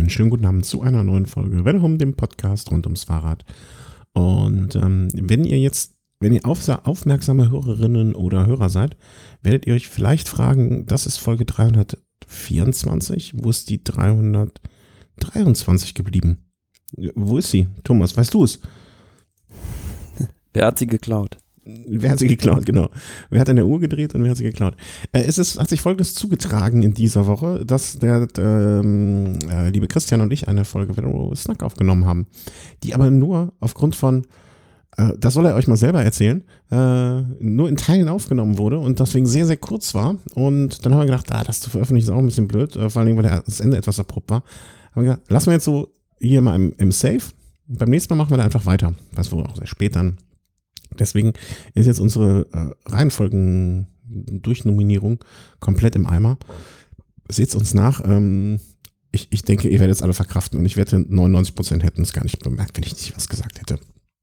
Einen schönen guten Abend zu einer neuen Folge Venom, dem Podcast rund ums Fahrrad. Und wenn ihr aufmerksame Hörerinnen oder Hörer seid, werdet ihr euch vielleicht fragen, das ist Folge 324, wo ist die 323 geblieben? Wo ist sie? Thomas, weißt du es? Wer hat sie geklaut? Wer hat sie geklaut, genau. Wer hat an der Uhr gedreht und wer hat sie geklaut? Hat sich Folgendes zugetragen in dieser Woche, dass der liebe Christian und ich eine Folge Vero Snack aufgenommen haben, die aber nur aufgrund von, das soll er euch mal selber erzählen, nur in Teilen aufgenommen wurde und deswegen sehr, sehr kurz war. Und dann haben wir gedacht, das zu veröffentlichen ist auch ein bisschen blöd, vor allem, weil das Ende etwas abrupt war. Haben wir gedacht, lassen wir jetzt so hier mal im Safe. Beim nächsten Mal machen wir da einfach weiter. Das wurde auch sehr spät dann. Deswegen ist jetzt unsere Reihenfolgen-Durchnominierung komplett im Eimer. Seht uns nach. Ich denke, ihr werdet es alle verkraften und ich wette, 99% hätten es gar nicht bemerkt, wenn ich nicht was gesagt hätte.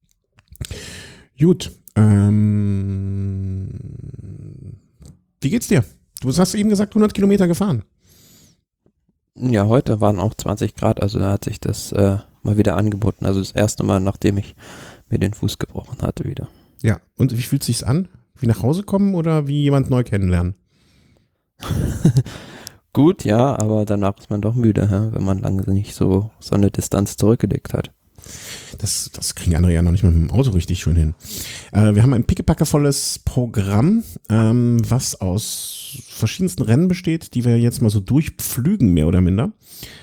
Gut. Wie geht's dir? Du hast eben gesagt, 100 Kilometer gefahren. Ja, heute waren auch 20 Grad, also da hat sich das mal wieder angeboten. Also das erste Mal, nachdem ich mir den Fuß gebrochen hatte wieder. Ja, und wie fühlt es sich an? Wie nach Hause kommen oder wie jemand neu kennenlernen? Gut, ja, aber danach ist man doch müde, wenn man lange nicht so eine Distanz zurückgelegt hat. Das kriegen andere ja noch nicht mal mit dem Auto richtig schön hin. Wir haben ein pickepackevolles Programm, was aus verschiedensten Rennen besteht, die wir jetzt mal so durchpflügen, mehr oder minder.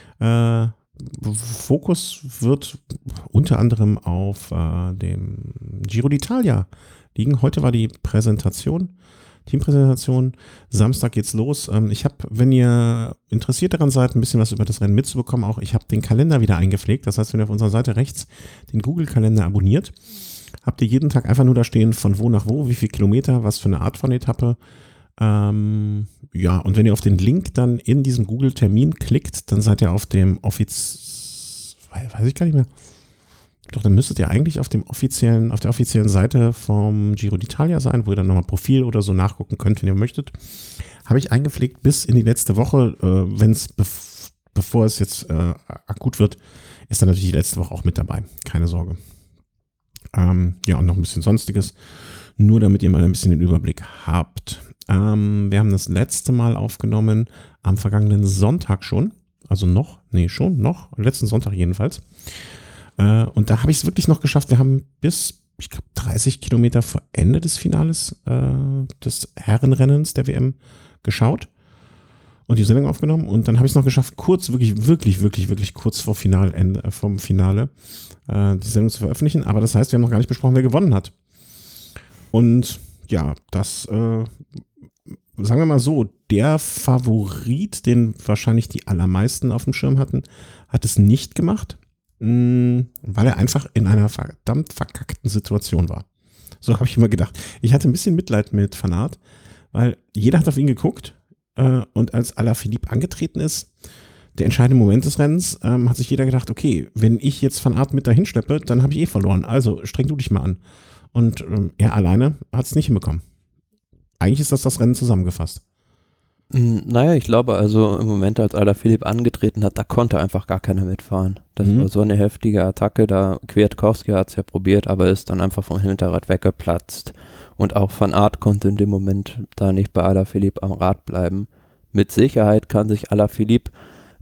Fokus wird unter anderem auf dem Giro d'Italia liegen. Heute war die Teampräsentation. Samstag geht's los. Ich habe, wenn ihr interessiert daran seid, ein bisschen was über das Rennen mitzubekommen, ich habe den Kalender wieder eingepflegt. Das heißt, wenn ihr auf unserer Seite rechts den Google-Kalender abonniert, habt ihr jeden Tag einfach nur da stehen, von wo nach wo, wie viel Kilometer, was für eine Art von Etappe. Und wenn ihr auf den Link dann in diesem Google-Termin klickt, dann seid ihr auf dem weiß ich gar nicht mehr. Doch, dann müsstet ihr eigentlich auf der offiziellen Seite vom Giro d'Italia sein, wo ihr dann nochmal Profil oder so nachgucken könnt, wenn ihr möchtet. Habe ich eingepflegt bis in die letzte Woche, bevor es jetzt akut wird, ist dann natürlich die letzte Woche auch mit dabei. Keine Sorge. Und noch ein bisschen Sonstiges, nur damit ihr mal ein bisschen den Überblick habt. Wir haben das letzte Mal aufgenommen am vergangenen Sonntag schon. Also letzten Sonntag jedenfalls. Und da habe ich es wirklich noch geschafft. Wir haben bis, ich glaube, 30 Kilometer vor Ende des Finales des Herrenrennens der WM geschaut und die Sendung aufgenommen. Und dann habe ich es noch geschafft, wirklich kurz vom Finale die Sendung zu veröffentlichen. Aber das heißt, wir haben noch gar nicht besprochen, wer gewonnen hat. Und ja, das sagen wir mal so, der Favorit, den wahrscheinlich die allermeisten auf dem Schirm hatten, hat es nicht gemacht, weil er einfach in einer verdammt verkackten Situation war. So habe ich immer gedacht. Ich hatte ein bisschen Mitleid mit Van Aert, weil jeder hat auf ihn geguckt und als Alaphilippe angetreten ist, der entscheidende Moment des Rennens, hat sich jeder gedacht, okay, wenn ich jetzt Van Aert mit dahin schleppe, dann habe ich verloren. Also streng du dich mal an. Und er alleine hat es nicht hinbekommen. Eigentlich ist das Rennen zusammengefasst. Naja, ich glaube, also im Moment, als Alaphilippe angetreten hat, da konnte einfach gar keiner mitfahren. Das war so eine heftige Attacke, da Kwiatkowski hat es ja probiert, aber ist dann einfach vom Hinterrad weggeplatzt. Und auch Van Aert konnte in dem Moment da nicht bei Alaphilippe am Rad bleiben. Mit Sicherheit kann sich Alaphilippe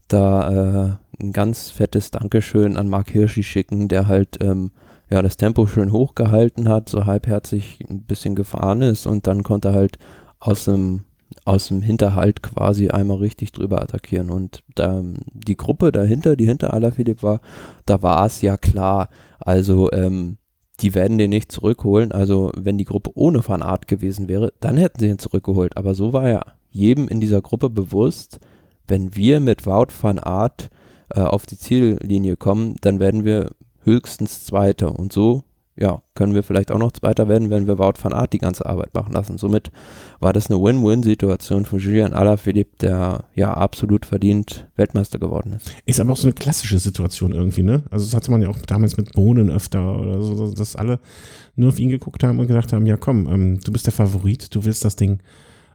da ein ganz fettes Dankeschön an Marc Hirschi schicken, der halt das Tempo schön hochgehalten hat, so halbherzig ein bisschen gefahren ist und dann konnte er halt aus dem Hinterhalt quasi einmal richtig drüber attackieren. Und die Gruppe dahinter, die hinter Alaphilippe war, da war es ja klar, also die werden den nicht zurückholen. Also wenn die Gruppe ohne Van Aert gewesen wäre, dann hätten sie ihn zurückgeholt. Aber so war ja jedem in dieser Gruppe bewusst, wenn wir mit Wout van Aert auf die Ziellinie kommen, dann werden wir höchstens Zweiter. Und so können wir vielleicht auch noch Zweiter werden, wenn wir Wout van Aert die ganze Arbeit machen lassen. Somit war das eine Win-Win-Situation für Julian Alaphilippe, der absolut verdient Weltmeister geworden ist. Ist aber auch so eine klassische Situation irgendwie, ne? Also das hatte man ja auch damals mit Bohnen öfter oder so, dass alle nur auf ihn geguckt haben und gedacht haben, ja komm, du bist der Favorit, du willst das Ding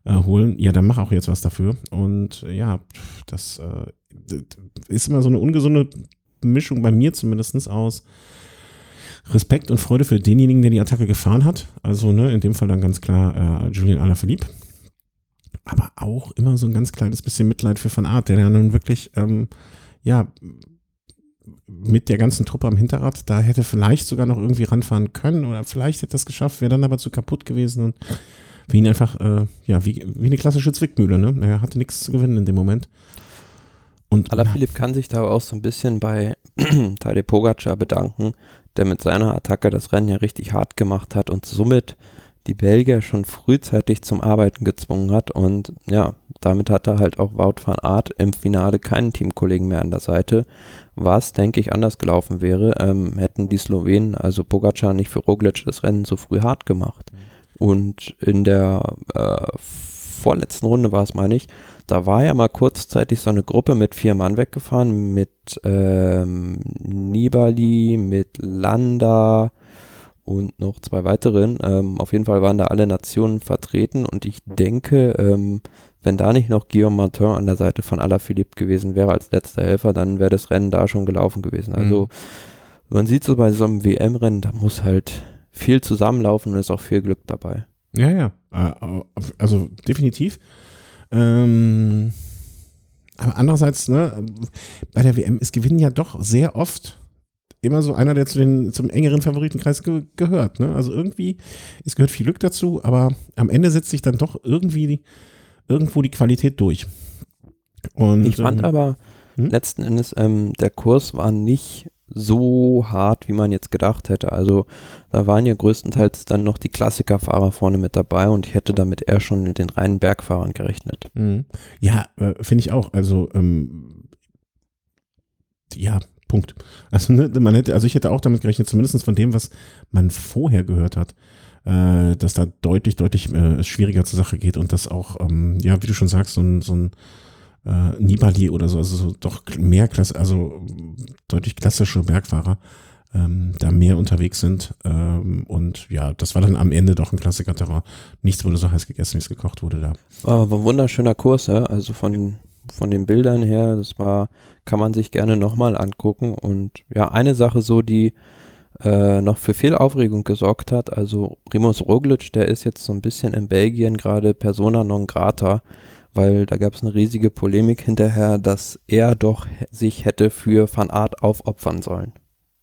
holen. Ja, dann mach auch jetzt was dafür. Und ja, das ist immer so eine ungesunde Mischung bei mir zumindest aus Respekt und Freude für denjenigen, der die Attacke gefahren hat. Also ne, in dem Fall dann ganz klar Julian Alaphilippe. Aber auch immer so ein ganz kleines bisschen Mitleid für Van Aert, der ja nun wirklich, ja, mit der ganzen Truppe am Hinterrad, da hätte vielleicht sogar noch irgendwie ranfahren können oder vielleicht hätte das geschafft, wäre dann aber zu kaputt gewesen und für ihn einfach, ja, wie eine klassische Zwickmühle, ne? Er hatte nichts zu gewinnen in dem Moment. Und Alaphilippe kann sich da auch so ein bisschen bei Tadej Pogacar bedanken, der mit seiner Attacke das Rennen ja richtig hart gemacht hat und somit die Belgier schon frühzeitig zum Arbeiten gezwungen hat und ja, damit hat er halt auch Wout van Aert im Finale keinen Teamkollegen mehr an der Seite, was, denke ich, anders gelaufen wäre, hätten die Slowenen, also Pogacar, nicht für Roglic das Rennen so früh hart gemacht. Und in der vorletzten Runde war es, meine ich, da war ja mal kurzzeitig so eine Gruppe mit 4 Mann weggefahren, mit Nibali, mit Landa und noch 2 weiteren. Auf jeden Fall waren da alle Nationen vertreten und ich denke, wenn da nicht noch Guillaume Martin an der Seite von Alaphilippe gewesen wäre als letzter Helfer, dann wäre das Rennen da schon gelaufen gewesen. Also man sieht so bei so einem WM-Rennen, da muss halt viel zusammenlaufen und ist auch viel Glück dabei. ja, ja, also definitiv. Aber andererseits, ne, bei der WM, es gewinnen ja doch sehr oft immer so einer, der zum engeren Favoritenkreis gehört. Ne? Also irgendwie, es gehört viel Glück dazu, aber am Ende setzt sich dann doch irgendwo die Qualität durch. Und, ich fand aber letzten Endes, der Kurs war nicht so hart, wie man jetzt gedacht hätte. Also da waren ja größtenteils dann noch die Klassikerfahrer vorne mit dabei und ich hätte damit eher schon mit den reinen Bergfahrern gerechnet. Ja, finde ich auch. Also ja, Punkt. Also, ne, also ich hätte auch damit gerechnet, zumindest von dem, was man vorher gehört hat, dass da deutlich schwieriger zur Sache geht und dass auch, ja, wie du schon sagst, so ein Nibali oder so, also so doch mehr Klasse, also deutlich klassische Bergfahrer da mehr unterwegs sind. Und ja, das war dann am Ende doch ein Klassiker-Terrain. Nichts wurde so heiß gegessen, wie es gekocht wurde da. War ein wunderschöner Kurs, ja? Also von den Bildern her, kann man sich gerne nochmal angucken. Und ja, eine Sache so, die noch für viel Aufregung gesorgt hat, also Primož Roglič, der ist jetzt so ein bisschen in Belgien gerade persona non grata, weil da gab es eine riesige Polemik hinterher, dass er doch sich hätte für Van Aert aufopfern sollen.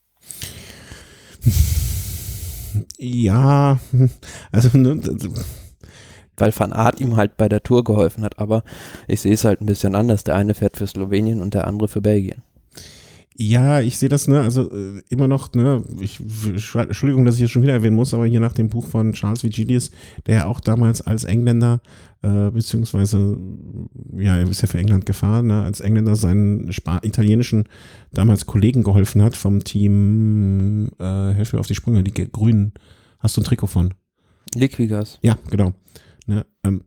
Ja, also ne, weil Van Aert ihm halt bei der Tour geholfen hat, aber ich sehe es halt ein bisschen anders. Der eine fährt für Slowenien und der andere für Belgien. ja, ich sehe das, ne, also immer noch, ne, Entschuldigung, dass ich es schon wieder erwähnen muss, aber hier nach dem Buch von Charles Vigilius, der ja auch damals als Engländer, beziehungsweise, ja, er ist ja für England gefahren, ne, als Engländer seinen italienischen damals Kollegen geholfen hat vom Team, helf mir auf die Sprünge, die Grünen. Hast du ein Trikot von? Liquigas. Ja, genau. Ne,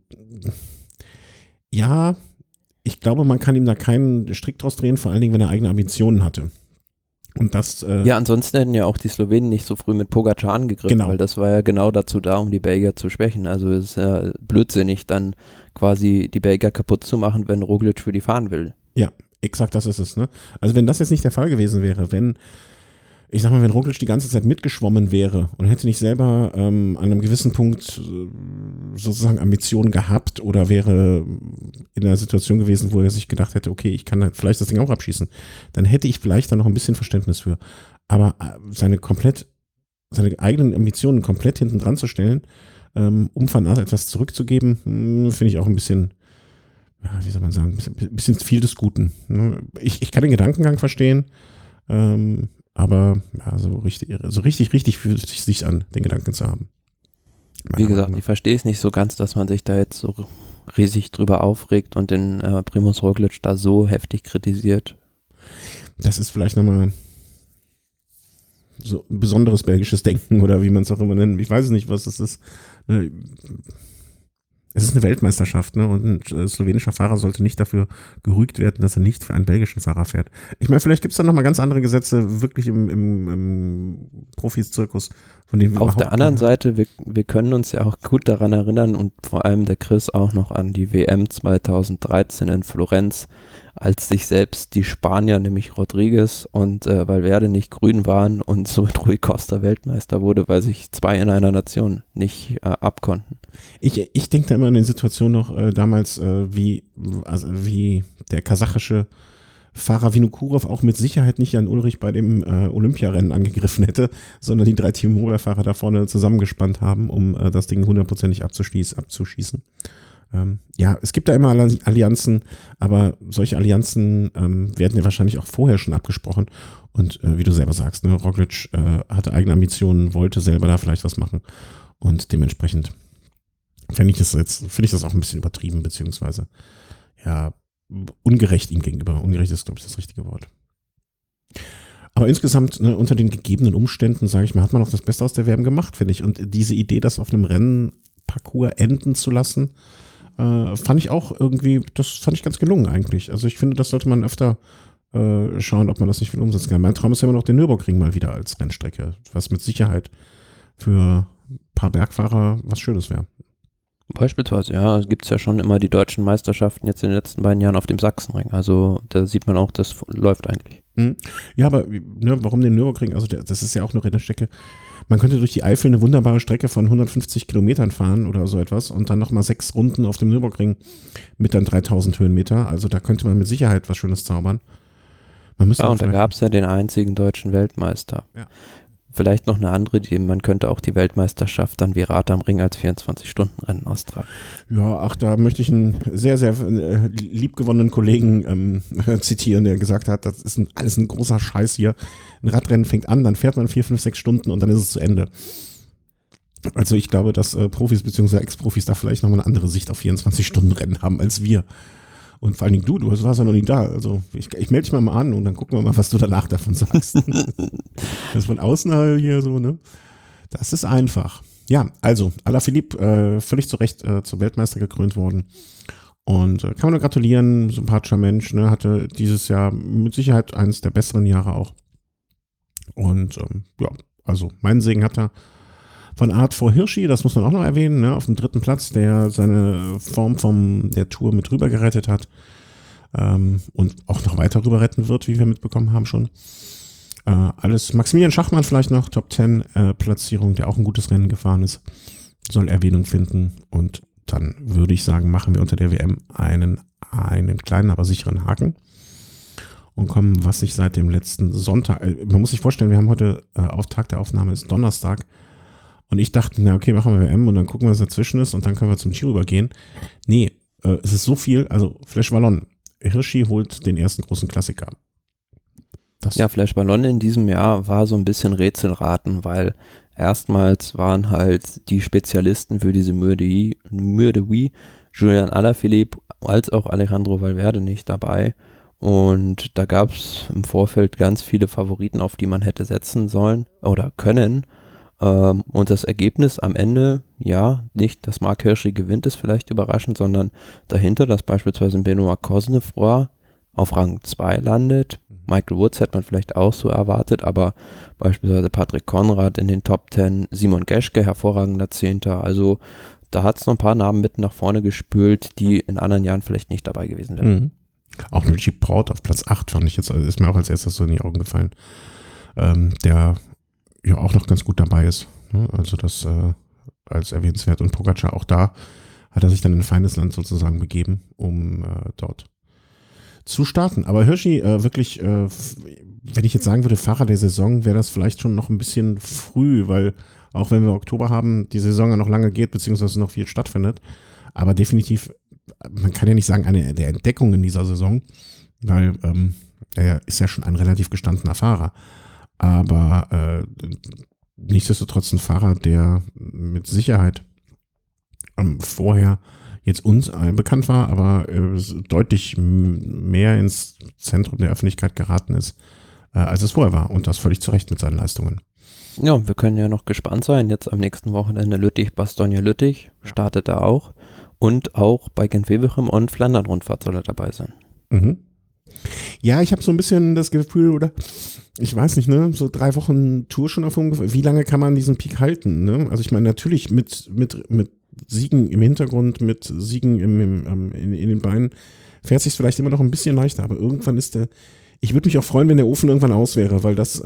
ja, ich glaube, man kann ihm da keinen Strick draus drehen, vor allen Dingen, wenn er eigene Ambitionen hatte. Und das. Ja, ansonsten hätten ja auch die Slowenen nicht so früh mit Pogacar angegriffen, genau. Weil das war ja genau dazu da, um die Belgier zu schwächen. Also es ist ja blödsinnig, dann quasi die Belgier kaputt zu machen, wenn Roglic für die fahren will. Ja, exakt das ist es. Ne? Also wenn das jetzt nicht der Fall gewesen wäre, wenn Roglic die ganze Zeit mitgeschwommen wäre und hätte nicht selber an einem gewissen Punkt sozusagen Ambitionen gehabt oder wäre in einer Situation gewesen, wo er sich gedacht hätte, okay, ich kann vielleicht das Ding auch abschießen, dann hätte ich vielleicht da noch ein bisschen Verständnis für. Aber seine eigenen Ambitionen komplett hinten dran zu stellen, um Van Aert etwas zurückzugeben, finde ich auch ein bisschen, wie soll man sagen, ein bisschen viel des Guten. Ne? Ich kann den Gedankengang verstehen, aber ja, so richtig fühlt es sich an, den Gedanken zu haben. Wie gesagt, ich verstehe es nicht so ganz, dass man sich da jetzt so riesig drüber aufregt und den Primož Roglic da so heftig kritisiert. Das ist vielleicht nochmal so ein besonderes belgisches Denken oder wie man es auch immer nennt. Ich weiß nicht, was das ist. Es ist eine Weltmeisterschaft, ne? Und ein slowenischer Fahrer sollte nicht dafür gerügt werden, dass er nicht für einen belgischen Fahrer fährt. Ich meine, vielleicht gibt es da nochmal ganz andere Gesetze wirklich im Profis-Zirkus, von denen wir Auf der überhaupt anderen keine- Seite, wir können uns ja auch gut daran erinnern und vor allem der Chris auch noch an die WM 2013 in Florenz, als sich selbst die Spanier, nämlich Rodriguez und Valverde nicht grün waren und somit Rui Costa Weltmeister wurde, weil sich zwei in einer Nation nicht abkonnten. Ich denke da immer an die Situation noch damals, wie der kasachische Fahrer Vinokurov auch mit Sicherheit nicht Jan Ulrich bei dem Olympiarennen angegriffen hätte, sondern die 3 Team Mobil-Fahrer da vorne zusammengespannt haben, um das Ding hundertprozentig abzuschießen. Ja, es gibt da immer Allianzen, aber solche Allianzen werden ja wahrscheinlich auch vorher schon abgesprochen. Und wie du selber sagst, ne, Roglic hatte eigene Ambitionen, wollte selber da vielleicht was machen. Und dementsprechend finde ich das auch ein bisschen übertrieben, beziehungsweise ja, ungerecht ihm gegenüber. Ungerecht ist, glaube ich, das richtige Wort. Aber insgesamt, ne, unter den gegebenen Umständen, sage ich mal, hat man auch das Beste aus der WM gemacht, finde ich. Und diese Idee, das auf einem Rennparcours enden zu lassen, fand ich auch irgendwie, das fand ich ganz gelungen eigentlich. Also ich finde, das sollte man öfter schauen, ob man das nicht wieder umsetzen kann. Mein Traum ist ja immer noch den Nürburgring mal wieder als Rennstrecke, was mit Sicherheit für ein paar Bergfahrer was Schönes wäre. Beispielsweise, ja, gibt es ja schon immer die deutschen Meisterschaften jetzt in den letzten beiden Jahren auf dem Sachsenring. Also da sieht man auch, das läuft eigentlich. Ja, aber ne, warum den Nürburgring? Also das ist ja auch eine Rennstrecke. Man könnte durch die Eifel eine wunderbare Strecke von 150 Kilometern fahren oder so etwas und dann nochmal 6 Runden auf dem Nürburgring mit dann 3000 Höhenmeter. Also da könnte man mit Sicherheit was Schönes zaubern. Man müsste Ja, auch und da vielleicht- gab es ja den einzigen deutschen Weltmeister. Ja. Vielleicht noch eine andere Idee, man könnte auch die Weltmeisterschaft dann wie Rad am Ring als 24-Stunden-Rennen austragen. Ja, ach, da möchte ich einen sehr, sehr liebgewonnenen Kollegen zitieren, der gesagt hat, das ist alles ein großer Scheiß hier. Ein Radrennen fängt an, dann fährt man 4, 5, 6 Stunden und dann ist es zu Ende. Also ich glaube, dass Profis bzw. Ex-Profis da vielleicht nochmal eine andere Sicht auf 24-Stunden-Rennen haben als wir. Und vor allen Dingen du warst ja noch nie da. Also ich melde dich mal an und dann gucken wir mal, was du danach davon sagst. Das von außen hier so, ne? Das ist einfach. Ja, also Alaphilippe völlig zu Recht zum Weltmeister gekrönt worden. Und kann man nur gratulieren, sympathischer Mensch, ne? Hatte dieses Jahr mit Sicherheit eines der besseren Jahre auch. Und ja, also meinen Segen hat er von Art vor Hirschi, das muss man auch noch erwähnen, ne, auf dem 3. Platz, der seine Form von der Tour mit rüber gerettet hat und auch noch weiter rüber retten wird, wie wir mitbekommen haben schon. Alles Maximilian Schachmann vielleicht noch, Top 10 Platzierung, der auch ein gutes Rennen gefahren ist, soll Erwähnung finden. Und dann würde ich sagen, machen wir unter der WM einen kleinen, aber sicheren Haken und kommen, was sich seit dem letzten Sonntag, man muss sich vorstellen, wir haben heute Tag der Aufnahme ist Donnerstag. Und ich dachte, na okay, machen wir WM und dann gucken wir, was dazwischen ist und dann können wir zum Giro übergehen. Nee, es ist so viel, also Flash Wallon. Hirschi holt den ersten großen Klassiker. Ja, Flash Wallon in diesem Jahr war so ein bisschen Rätselraten, weil erstmals waren halt die Spezialisten für diese Mur de Huy, Julian Alaphilippe als auch Alejandro Valverde nicht dabei. Und da gab es im Vorfeld ganz viele Favoriten, auf die man hätte setzen sollen oder können. Und das Ergebnis am Ende, ja, nicht, dass Marc Hirschi gewinnt, ist vielleicht überraschend, sondern dahinter, dass beispielsweise Benoit Cosnefroy auf Rang 2 landet. Michael Woods hätte man vielleicht auch so erwartet, aber beispielsweise Patrick Konrad in den Top 10, Simon Geschke, hervorragender 10. Also da hat es noch ein paar Namen mit nach vorne gespült, die in anderen Jahren vielleicht nicht dabei gewesen wären. Mhm. Auch Richie Porte auf Platz 8 fand ich jetzt, ist mir auch als erstes so in die Augen gefallen. Der ja auch noch ganz gut dabei ist. Ne? Also das als erwähnenswert. Und Pogacar auch da hat er sich dann in ein feines Land sozusagen begeben, um dort zu starten. Aber Hirschi wirklich, wenn ich jetzt sagen würde, Fahrer der Saison, wäre das vielleicht schon noch ein bisschen früh, weil auch wenn wir Oktober haben, die Saison ja noch lange geht, beziehungsweise noch viel stattfindet. Aber definitiv, man kann ja nicht sagen, eine der Entdeckungen in dieser Saison, weil er ist ja schon ein relativ gestandener Fahrer. Aber nichtsdestotrotz ein Fahrer, der mit Sicherheit vorher jetzt uns bekannt war, aber deutlich mehr ins Zentrum der Öffentlichkeit geraten ist, als es vorher war. Und das völlig zu Recht mit seinen Leistungen. Ja, wir können ja noch gespannt sein. Jetzt am nächsten Wochenende Bastogne-Lüttich startet er auch. Und auch bei Gent-Wevelgem und Flandern-Rundfahrt soll er dabei sein. Mhm. Ja, ich habe so ein bisschen das Gefühl, oder ich weiß nicht, ne, so 3 Wochen Tour schon auf ungefähr. Wie lange kann man diesen Peak halten? Ne? Also ich meine, natürlich mit Siegen im Hintergrund, mit Siegen in den Beinen fährt sich vielleicht immer noch ein bisschen leichter, aber irgendwann ich würde mich auch freuen, wenn der Ofen irgendwann aus wäre, weil das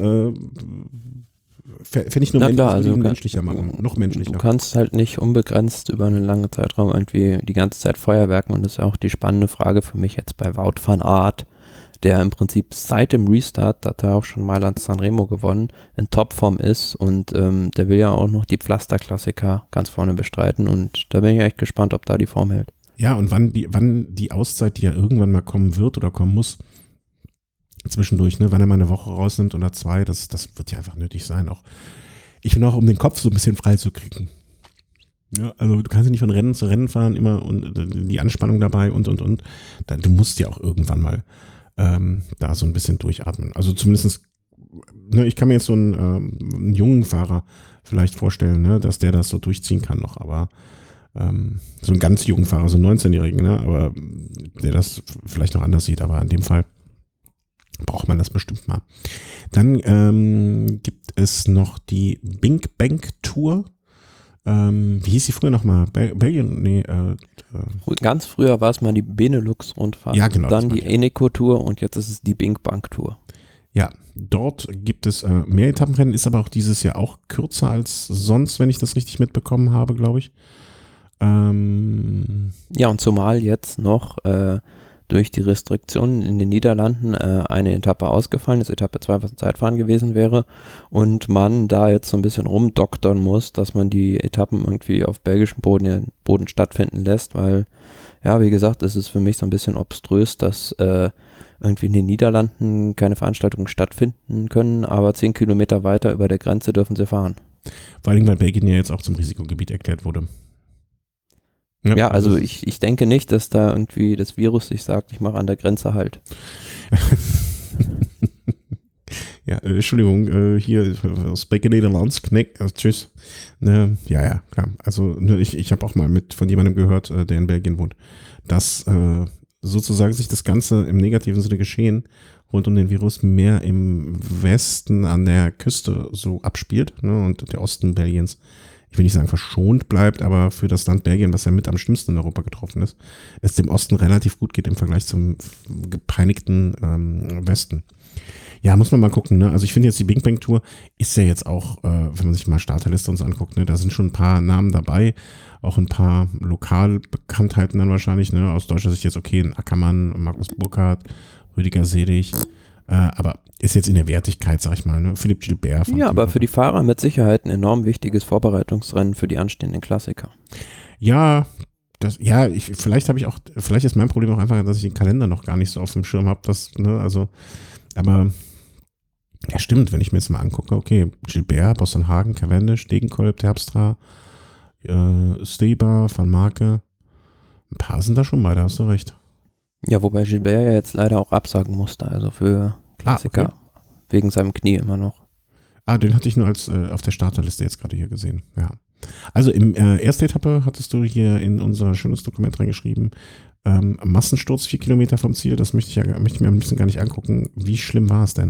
fände ich nur menschlicher machen, noch menschlicher. Du kannst halt nicht unbegrenzt über einen langen Zeitraum irgendwie die ganze Zeit Feuerwerken, und das ist ja auch die spannende Frage für mich jetzt bei Wout van Aert, der im Prinzip seit dem Restart, da hat er auch schon Mailand Sanremo gewonnen, in Topform ist, und der will ja auch noch die Pflasterklassiker ganz vorne bestreiten, und da bin ich echt gespannt, ob da die Form hält. Ja, und wann die Auszeit, die ja irgendwann mal kommen wird oder kommen muss, zwischendurch, ne, wann er mal eine Woche rausnimmt oder 2, das wird ja einfach nötig sein. Ich finde auch, um den Kopf so ein bisschen frei zu kriegen. Ja, also du kannst ja nicht von Rennen zu Rennen fahren, immer und die Anspannung dabei und. Du musst ja auch irgendwann mal da so ein bisschen durchatmen. Also zumindest, ne, ich kann mir jetzt so einen jungen Fahrer vielleicht vorstellen, ne, dass der das so durchziehen kann noch, aber so einen ganz jungen Fahrer, so einen 19-Jährigen, ne, aber der das vielleicht noch anders sieht, aber in dem Fall braucht man das bestimmt mal. Dann gibt es noch die Bing Bank Tour. Wie hieß sie früher nochmal? Belgien? Nee. Ganz früher war es mal die Benelux-Rundfahrt, ja, genau, dann die Eneco Tour, und jetzt ist es die Bing Bank Tour. Ja, dort gibt es mehr Etappenrennen, ist aber auch dieses Jahr auch kürzer als sonst, wenn ich das richtig mitbekommen habe, glaube ich. Ja, und zumal jetzt noch durch die Restriktionen in den Niederlanden eine Etappe ausgefallen ist, Etappe 2, was ein Zeitfahren gewesen wäre, und man da jetzt so ein bisschen rumdoktern muss, dass man die Etappen irgendwie auf belgischem Boden stattfinden lässt, weil, ja, wie gesagt, es ist für mich so ein bisschen obströs, dass irgendwie in den Niederlanden keine Veranstaltungen stattfinden können, aber 10 Kilometer weiter über der Grenze dürfen sie fahren. Vor allem, weil Belgien ja jetzt auch zum Risikogebiet erklärt wurde. Ja, also ich denke nicht, dass da irgendwie das Virus sich sagt, ich mache an der Grenze halt. Ja, Entschuldigung, hier aus Belgien, Nederlands, Kneck, tschüss. Ja, klar. Also ich habe auch mal von jemandem gehört, der in Belgien wohnt, dass sozusagen sich das Ganze im negativen Sinne geschehen rund um den Virus mehr im Westen an der Küste so abspielt, ne, und der Osten Belgiens, ich will nicht sagen verschont bleibt, aber für das Land Belgien, was ja mit am schlimmsten in Europa getroffen ist, es dem Osten relativ gut geht im Vergleich zum gepeinigten Westen. Ja, muss man mal gucken, ne? Also ich finde jetzt die Bing Bang Tour ist ja jetzt auch, wenn man sich mal Starterliste uns anguckt, ne, da sind schon ein paar Namen dabei, auch ein paar Lokalbekanntheiten dann wahrscheinlich, ne? Aus deutscher Sicht jetzt okay, ein Ackermann, Markus Burkhardt, Rüdiger Selig, aber ist jetzt in der Wertigkeit, sag ich mal, ne? Philipp Gilbert. Ja, aber für die Fahrer mit Sicherheit ein enorm wichtiges Vorbereitungsrennen für die anstehenden Klassiker. Ja, vielleicht ist mein Problem auch einfach, dass ich den Kalender noch gar nicht so auf dem Schirm habe, aber ja, stimmt, wenn ich mir jetzt mal angucke, okay, Gilbert, Bossenhagen, Cavendish, Degenkolb, Terpstra, Steber, Van Marke, ein paar sind da schon bei, da hast du recht. Ja, wobei Gilbert ja jetzt leider auch absagen musste, also für Klassiker, okay. Wegen seinem Knie immer noch. Den hatte ich nur als auf der Starterliste jetzt gerade hier gesehen, ja. Also im erste Etappe hattest du hier in unser schönes Dokument reingeschrieben, Massensturz 4 Kilometer vom Ziel, das möchte ich mir ein bisschen gar nicht angucken. Wie schlimm war es denn?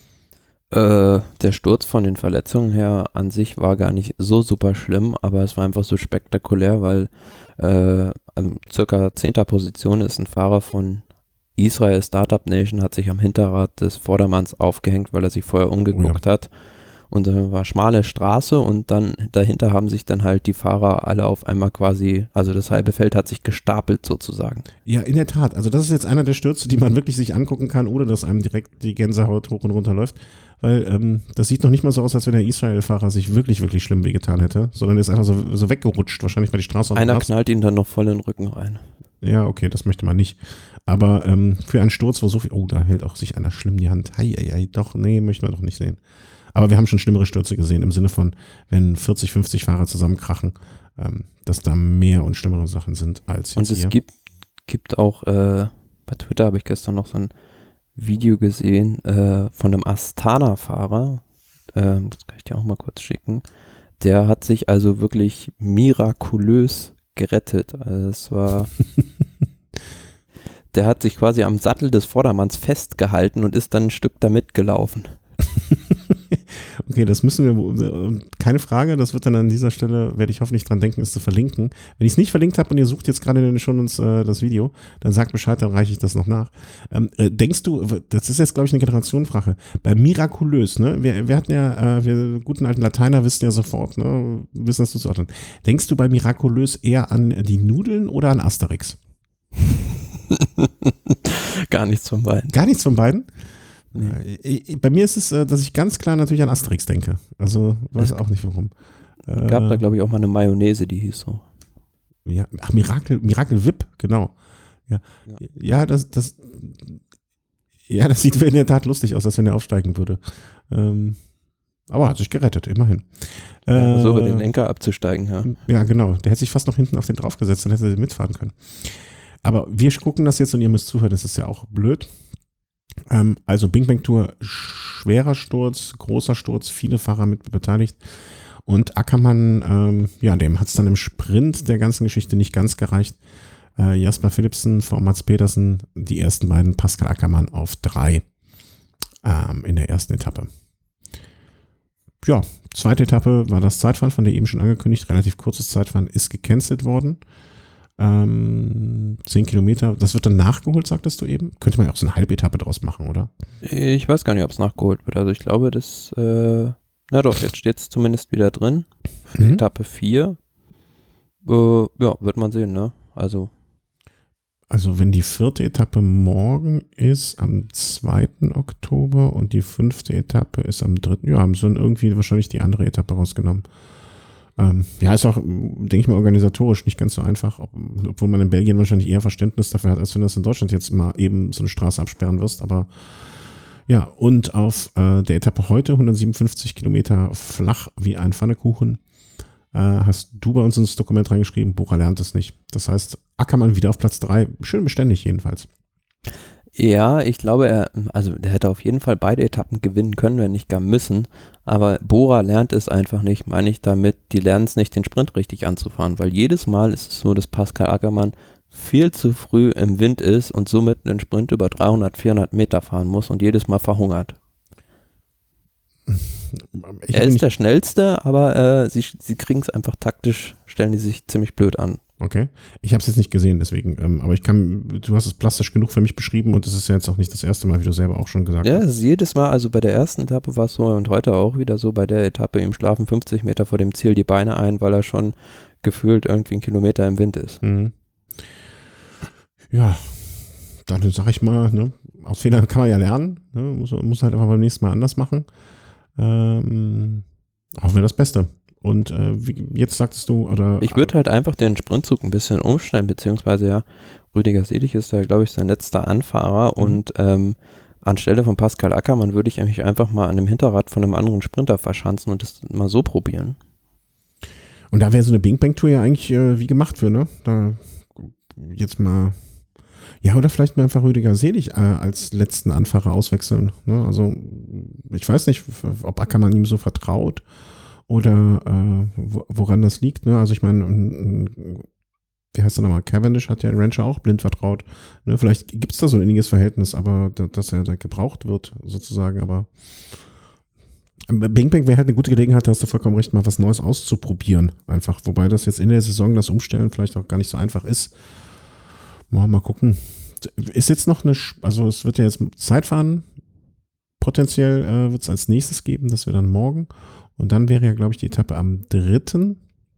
Der Sturz von den Verletzungen her an sich war gar nicht so super schlimm, aber es war einfach so spektakulär, weil an circa 10. Position ist ein Fahrer von Israel Startup Nation, hat sich am Hinterrad des Vordermanns aufgehängt, weil er sich vorher umgeguckt hat. Und da war schmale Straße, und dann dahinter haben sich dann halt die Fahrer alle auf einmal quasi, also das halbe Feld hat sich gestapelt sozusagen. Ja, in der Tat. Also das ist jetzt einer der Stürze, die man wirklich sich angucken kann, ohne dass einem direkt die Gänsehaut hoch und runter läuft. Weil das sieht noch nicht mal so aus, als wenn der Israel-Fahrer sich wirklich, wirklich schlimm wehgetan hätte, sondern er ist einfach so weggerutscht, wahrscheinlich weil die Straße Einer knallt ihn dann noch voll in den Rücken rein. Ja, okay, das möchte man nicht. Aber für einen Sturz, wo so viel, da hält auch sich einer schlimm die Hand. Doch, nee, möchten wir doch nicht sehen. Aber wir haben schon schlimmere Stürze gesehen, im Sinne von, wenn 40, 50 Fahrer zusammenkrachen, dass da mehr und schlimmere Sachen sind als jetzt hier. Und es gibt auch, bei Twitter habe ich gestern noch so ein Video gesehen von einem Astana-Fahrer, das kann ich dir auch mal kurz schicken, der hat sich also wirklich mirakulös gerettet. Also es war, der hat sich quasi am Sattel des Vordermanns festgehalten und ist dann ein Stück damit gelaufen. Okay, das müssen wir, keine Frage, das wird dann an dieser Stelle, werde ich hoffentlich dran denken, es zu verlinken. Wenn ich es nicht verlinkt habe und ihr sucht jetzt gerade in den Shownotes das Video, dann sagt Bescheid, dann reiche ich das noch nach. Denkst du, das ist jetzt glaube ich eine Generationenfrage, bei Mirakulös, ne, wir hatten ja, wir guten alten Lateiner wissen ja sofort, ne, wissen das zuzuordnen. Denkst du bei Mirakulös eher an die Nudeln oder an Asterix? Gar nichts von beiden. Gar nichts von beiden? Nee. Bei mir ist es, dass ich ganz klar natürlich an Asterix denke. Also weiß auch nicht warum. Gab da, glaube ich, auch mal eine Mayonnaise, die hieß so. Ja, ach, Miracle Whip, genau. Ja, ja, das sieht in der Tat lustig aus, als wenn er aufsteigen würde. Aber hat sich gerettet, immerhin. So über den Lenker abzusteigen, ja. Ja, genau. Der hätte sich fast noch hinten auf den draufgesetzt, dann hätte er mitfahren können. Aber wir gucken das jetzt und ihr müsst zuhören, das ist ja auch blöd. Also Bing Bang Tour, schwerer Sturz, großer Sturz, viele Fahrer mit beteiligt. Und Ackermann, ja, dem hat es dann im Sprint der ganzen Geschichte nicht ganz gereicht. Jasper Philipsen vor Mats Pedersen, die ersten beiden, Pascal Ackermann auf 3 in der ersten Etappe. Ja, zweite Etappe war das Zeitfahren, von der eben schon angekündigt, relativ kurzes Zeitfahren, ist gecancelt worden. 10 Kilometer, das wird dann nachgeholt, sagtest du eben? Könnte man ja auch so eine Halbetappe draus machen, oder? Ich weiß gar nicht, ob es nachgeholt wird. Also ich glaube, das, na doch, jetzt steht es zumindest wieder drin. Etappe 4. Ja, wird man sehen, ne? Also wenn die 4. Etappe morgen ist, am 2. Oktober und die 5. Etappe ist am 3. Ja, haben sie dann irgendwie wahrscheinlich die andere Etappe rausgenommen. Ja, ist auch, denke ich mal, organisatorisch nicht ganz so einfach, obwohl man in Belgien wahrscheinlich eher Verständnis dafür hat, als wenn du das in Deutschland jetzt mal eben so eine Straße absperren wirst. Aber ja, und auf der Etappe heute, 157 Kilometer flach wie ein Pfannekuchen, hast du bei uns ins Dokument reingeschrieben, Bora lernt es nicht. Das heißt, Ackermann wieder auf Platz 3, schön beständig jedenfalls. ja, ich glaube, der hätte auf jeden Fall beide Etappen gewinnen können, wenn nicht gar müssen. Aber Bora lernt es einfach nicht, meine ich damit, die lernen es nicht, den Sprint richtig anzufahren, weil jedes Mal ist es so, dass Pascal Ackermann viel zu früh im Wind ist und somit einen Sprint über 300, 400 Meter fahren muss und jedes Mal verhungert. Er ist der Schnellste, aber sie kriegen es einfach taktisch, stellen die sich ziemlich blöd an. Okay, ich habe es jetzt nicht gesehen, deswegen, aber du hast es plastisch genug für mich beschrieben und es ist ja jetzt auch nicht das erste Mal, wie du selber auch schon gesagt hast. Ja, es ist jedes Mal, also bei der ersten Etappe war es so und heute auch wieder so, bei der Etappe ihm schlafen 50 Meter vor dem Ziel die Beine ein, weil er schon gefühlt irgendwie einen Kilometer im Wind ist. Mhm. Ja, dann sag ich mal, ne, aus Fehlern kann man ja lernen, ne, muss halt einfach beim nächsten Mal anders machen. Hoffen wir das Beste. Und jetzt sagtest du, oder. Ich würde halt einfach den Sprintzug ein bisschen umstellen, beziehungsweise ja, Rüdiger Selig ist da, glaube ich, sein letzter Anfahrer und anstelle von Pascal Ackermann würde ich mich einfach mal an dem Hinterrad von einem anderen Sprinter verschanzen und das mal so probieren. Und da wäre so eine Bing Bang Tour ja eigentlich wie gemacht für, ne? Da jetzt mal. Ja, oder vielleicht mal einfach Rüdiger Selig als letzten Anfahrer auswechseln. Ne? Also, ich weiß nicht, ob Ackermann ihm so vertraut. Oder woran das liegt, ne? Also ich meine, wie heißt er nochmal? Cavendish hat ja Rancher auch blind vertraut. Ne? Vielleicht gibt es da so ein inniges Verhältnis, aber dass er da gebraucht wird, sozusagen. Aber Bing Bang wäre halt eine gute Gelegenheit, da hast du vollkommen recht, mal was Neues auszuprobieren. Einfach. Wobei das jetzt in der Saison, das Umstellen vielleicht auch gar nicht so einfach ist. Mal gucken. Ist jetzt noch also es wird ja jetzt Zeitfahren potenziell wird es als nächstes geben, das wäre dann morgen. Und dann wäre ja, glaube ich, die Etappe am 3.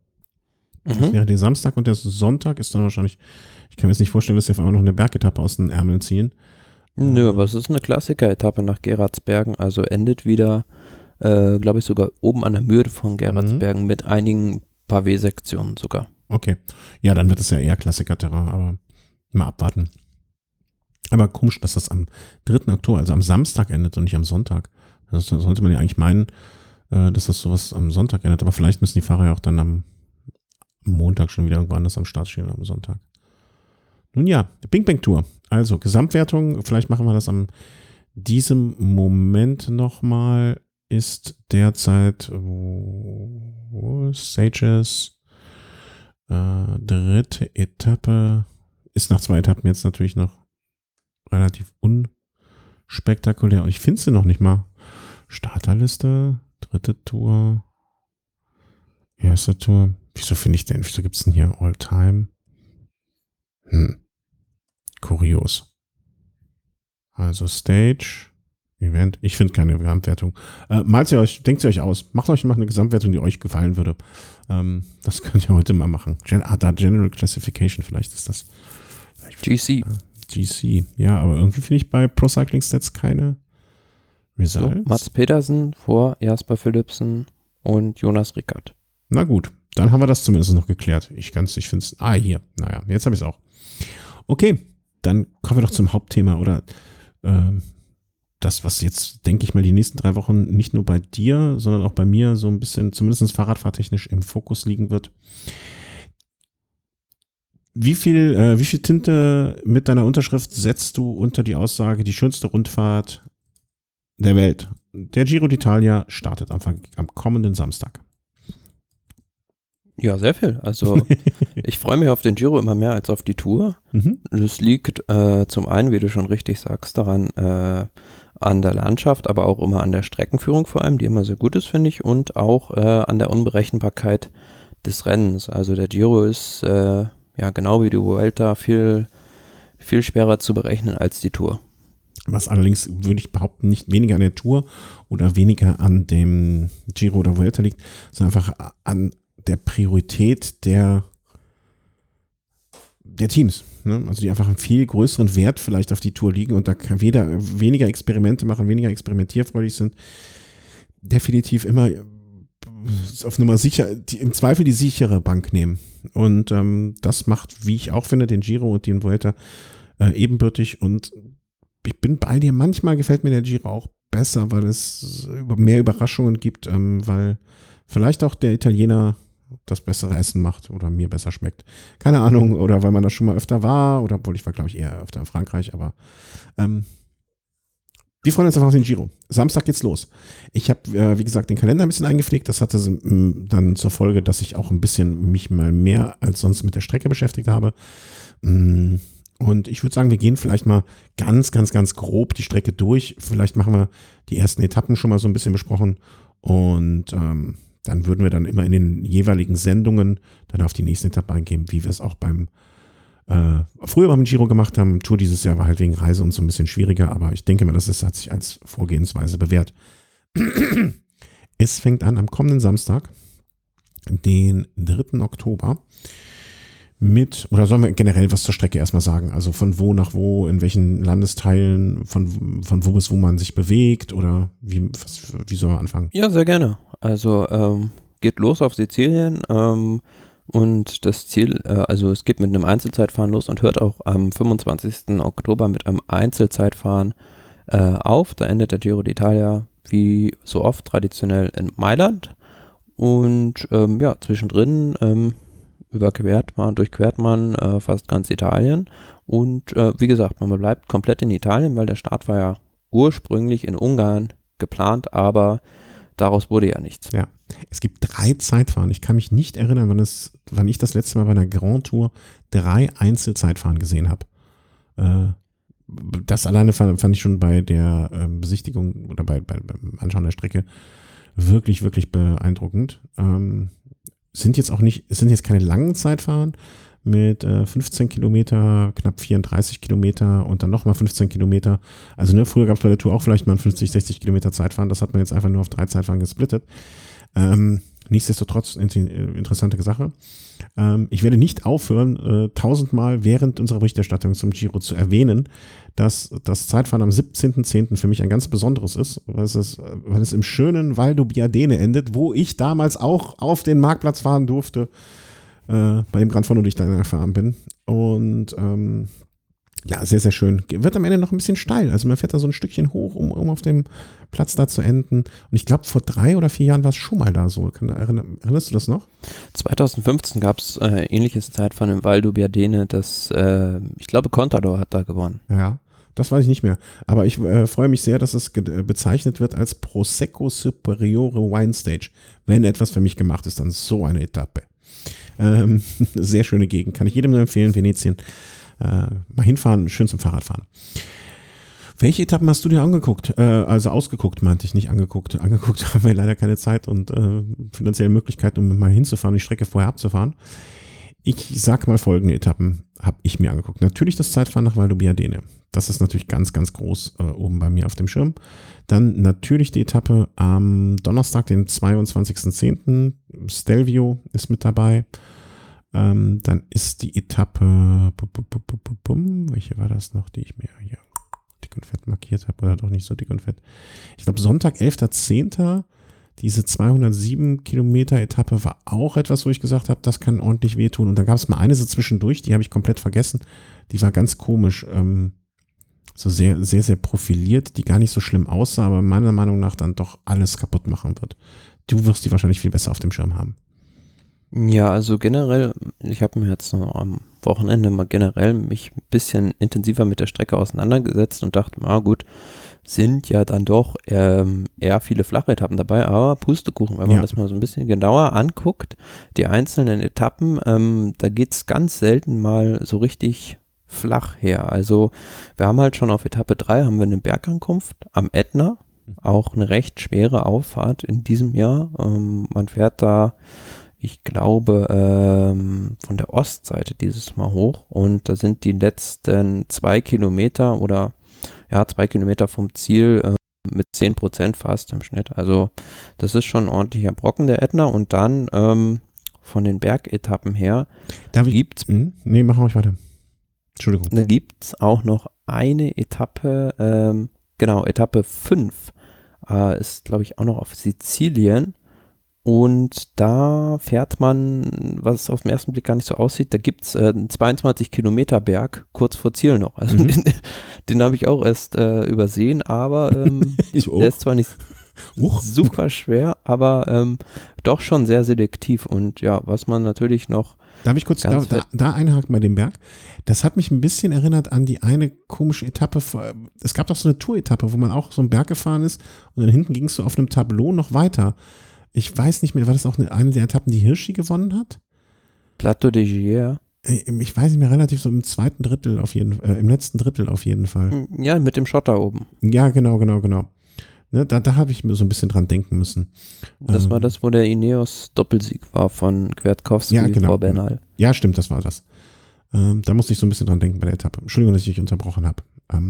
Das wäre der Samstag und der Sonntag ist dann wahrscheinlich, ich kann mir jetzt nicht vorstellen, dass sie auf einmal noch eine Bergetappe aus den Ärmeln ziehen. Nö, aber es ist eine Klassiker-Etappe nach Gerardsbergen, also endet wieder, glaube ich, sogar oben an der Mühle von Gerardsbergen mit einigen Pavé-Sektionen sogar. Okay, ja, dann wird es ja eher Klassiker-Terrain, aber mal abwarten. Aber komisch, dass das am 3. Oktober, also am Samstag endet und nicht am Sonntag. Das sollte man ja eigentlich meinen, dass das sowas am Sonntag endet. Aber vielleicht müssen die Fahrer ja auch dann am Montag schon wieder irgendwo anders am Start stehen, am Sonntag. Nun ja, Bing Bang Tour. Also Gesamtwertung, vielleicht machen wir das an diesem Moment nochmal, ist derzeit Sages Dritte Etappe ist nach 2 Etappen jetzt natürlich noch relativ unspektakulär. Ich finde sie noch nicht mal. Starterliste, dritte Tour, erste Tour. Wieso gibt es denn hier All-Time? Kurios. Also Stage, Event. Ich finde keine Gesamtwertung. Denkt ihr euch aus. Macht euch mal eine Gesamtwertung, die euch gefallen würde. Das könnt ihr heute mal machen. General Classification, vielleicht ist das. GC. GC, ja, aber irgendwie finde ich bei Pro Cycling Stats keine Results. So, Mats Pedersen vor Jasper Philipsen und Jonas Rickert. Na gut, dann haben wir das zumindest noch geklärt. Ich finde es. Hier. Naja, jetzt habe ich es auch. Okay, dann kommen wir doch zum Hauptthema oder das, was jetzt, denke ich mal, die nächsten 3 Wochen nicht nur bei dir, sondern auch bei mir so ein bisschen, zumindest fahrradfahrtechnisch im Fokus liegen wird. Wie viel Tinte mit deiner Unterschrift setzt du unter die Aussage, die schönste Rundfahrt der Welt? Der Giro d'Italia startet am kommenden Samstag. Ja, sehr viel. Also ich freue mich auf den Giro immer mehr als auf die Tour. Das liegt zum einen, wie du schon richtig sagst, daran an der Landschaft, aber auch immer an der Streckenführung vor allem, die immer sehr gut ist, finde ich, und auch an der Unberechenbarkeit des Rennens. Also der Giro ist genau wie die Vuelta viel schwerer zu berechnen als die Tour. Was allerdings, würde ich behaupten, nicht weniger an der Tour oder weniger an dem Giro oder Vuelta liegt, sondern einfach an der Priorität der Teams. Ne? Also die einfach einen viel größeren Wert vielleicht auf die Tour liegen und da weniger Experimente machen, weniger experimentierfreudig sind. Definitiv immer auf Nummer sicher, im Zweifel die sichere Bank nehmen. Und das macht, wie ich auch finde, den Giro und den Vuelta ebenbürtig. Und ich bin bei dir, manchmal gefällt mir der Giro auch besser, weil es mehr Überraschungen gibt, weil vielleicht auch der Italiener das bessere Essen macht oder mir besser schmeckt. Keine Ahnung, oder weil man da schon mal öfter war, oder obwohl ich war, glaube ich, eher öfter in Frankreich, aber wir freuen uns einfach auf den Giro. Samstag geht's los. Ich habe, wie gesagt, den Kalender ein bisschen eingepflegt. Das hatte dann zur Folge, dass ich auch ein bisschen mich mal mehr als sonst mit der Strecke beschäftigt habe. Und ich würde sagen, wir gehen vielleicht mal ganz, ganz, ganz grob die Strecke durch. Vielleicht machen wir die ersten Etappen schon mal so ein bisschen besprochen und dann würden wir dann immer in den jeweiligen Sendungen dann auf die nächsten Etappen eingehen, wie wir es auch früher beim Giro gemacht haben. Tour dieses Jahr war halt wegen Reise und so ein bisschen schwieriger, aber ich denke mal, hat sich als Vorgehensweise bewährt. Es fängt an am kommenden Samstag, den 3. Oktober, oder sollen wir generell was zur Strecke erstmal sagen? Also von wo nach wo, in welchen Landesteilen, von wo bis wo man sich bewegt oder wie soll man anfangen? Ja, sehr gerne. Also geht los auf Sizilien und das Ziel, also es geht mit einem Einzelzeitfahren los und hört auch am 25. Oktober mit einem Einzelzeitfahren auf. Da endet der Giro d'Italia wie so oft traditionell in Mailand und zwischendrin durchquert man fast ganz Italien und wie gesagt, man bleibt komplett in Italien, weil der Start war ja ursprünglich in Ungarn geplant, aber daraus wurde ja nichts. Ja, es gibt 3 Zeitfahren. Ich kann mich nicht erinnern, wann ich das letzte Mal bei einer Grand Tour 3 Einzelzeitfahren gesehen habe. Das alleine fand ich schon bei der Besichtigung oder beim Anschauen der Strecke wirklich, wirklich beeindruckend. Sind jetzt keine langen Zeitfahren mit 15 Kilometer, knapp 34 Kilometer und dann nochmal 15 Kilometer. Also früher gab es bei der Tour auch vielleicht mal ein 50, 60 Kilometer Zeitfahren. Das hat man jetzt einfach nur auf 3 Zeitfahren gesplittet. Nichtsdestotrotz interessante Sache. Ich werde nicht aufhören, 1000-mal während unserer Berichterstattung zum Giro zu erwähnen, dass das Zeitfahren am 17.10. für mich ein ganz besonderes ist, weil es im schönen Val do Biadene endet, wo ich damals auch auf den Marktplatz fahren durfte, bei dem Gran Fondo, die ich da gefahren bin. Und sehr, sehr schön. Wird am Ende noch ein bisschen steil. Also man fährt da so ein Stückchen hoch, um auf dem Platz da zu enden. Und ich glaube, vor 3 oder 4 Jahren war es schon mal da so. Erinnerst du das noch? 2015 gab es ähnliches Zeitfahren im Val do Biadene, ich glaube, Contador hat da gewonnen. Ja, das weiß ich nicht mehr. Aber ich freue mich sehr, dass es bezeichnet wird als Prosecco Superiore Wine Stage. Wenn etwas für mich gemacht ist, dann so eine Etappe. Sehr schöne Gegend, kann ich jedem nur empfehlen, Venetien. Mal hinfahren, schön zum Fahrradfahren. Welche Etappen hast du dir angeguckt? Also ausgeguckt, meinte ich, nicht angeguckt. Angeguckt haben wir leider keine Zeit und finanzielle Möglichkeiten, um mal hinzufahren, die Strecke vorher abzufahren. Ich sag mal, folgende Etappen habe ich mir angeguckt. Natürlich das Zeitfahren nach Val d'Obbiadene. Das ist natürlich ganz, ganz groß oben bei mir auf dem Schirm. Dann natürlich die Etappe am Donnerstag, den 22.10. Stelvio ist mit dabei. Dann ist die Etappe, welche war das noch, die ich mir hier dick und fett markiert habe, oder doch nicht so dick und fett. Ich glaube, Sonntag, 11.10., diese 207 Kilometer Etappe war auch etwas, wo ich gesagt habe, das kann ordentlich wehtun. Und da gab es mal eine so zwischendurch, die habe ich komplett vergessen. Die war ganz komisch, so sehr, sehr, sehr profiliert, die gar nicht so schlimm aussah, aber meiner Meinung nach dann doch alles kaputt machen wird. Du wirst die wahrscheinlich viel besser auf dem Schirm haben. Ja, also generell, ich habe mir jetzt noch am Wochenende mal generell mich ein bisschen intensiver mit der Strecke auseinandergesetzt und dachte, na gut, sind ja dann doch eher viele flache Etappen dabei, aber Pustekuchen, wenn man das mal so ein bisschen genauer anguckt, die einzelnen Etappen, da geht's ganz selten mal so richtig flach her. Also wir haben halt schon auf Etappe 3 haben wir eine Bergankunft am Ätna, auch eine recht schwere Auffahrt in diesem Jahr. Man fährt da, ich glaube, von der Ostseite dieses Mal hoch und da sind die letzten 2 Kilometer oder ja, 2 Kilometer vom Ziel mit 10% fast im Schnitt. Also das ist schon ein ordentlicher Brocken, der Ätna. Und dann von den Bergetappen her gibt's nee, machen wir nicht weiter. Entschuldigung. Da gibt's auch noch eine Etappe, genau, Etappe 5 ist, glaube ich, auch noch auf Sizilien. Und da fährt man, was auf den ersten Blick gar nicht so aussieht, da gibt es einen 22 Kilometer Berg kurz vor Ziel noch. Also den habe ich auch erst übersehen, aber der ist zwar nicht super schwer, aber doch schon sehr selektiv. Und ja, was man natürlich noch... Darf ich kurz da einhaken bei dem Berg? Das hat mich ein bisschen erinnert an die eine komische Etappe. Es gab doch so eine Tour-Etappe, wo man auch so einen Berg gefahren ist und dann hinten ging es so auf einem Tableau noch weiter. Ich weiß nicht mehr, war das auch eine der Etappen, die Hirschi gewonnen hat? Plateau de Gier. Ich weiß nicht mehr, relativ so im zweiten Drittel auf jeden Fall, im letzten Drittel auf jeden Fall. Ja, mit dem Schotter oben. Ja, genau. Ne, da habe ich mir so ein bisschen dran denken müssen. Das war das, wo der Ineos Doppelsieg war von Kwiatkowski vor Bernal. Ja, stimmt, das war das. Da musste ich so ein bisschen dran denken bei der Etappe. Entschuldigung, dass ich dich unterbrochen habe.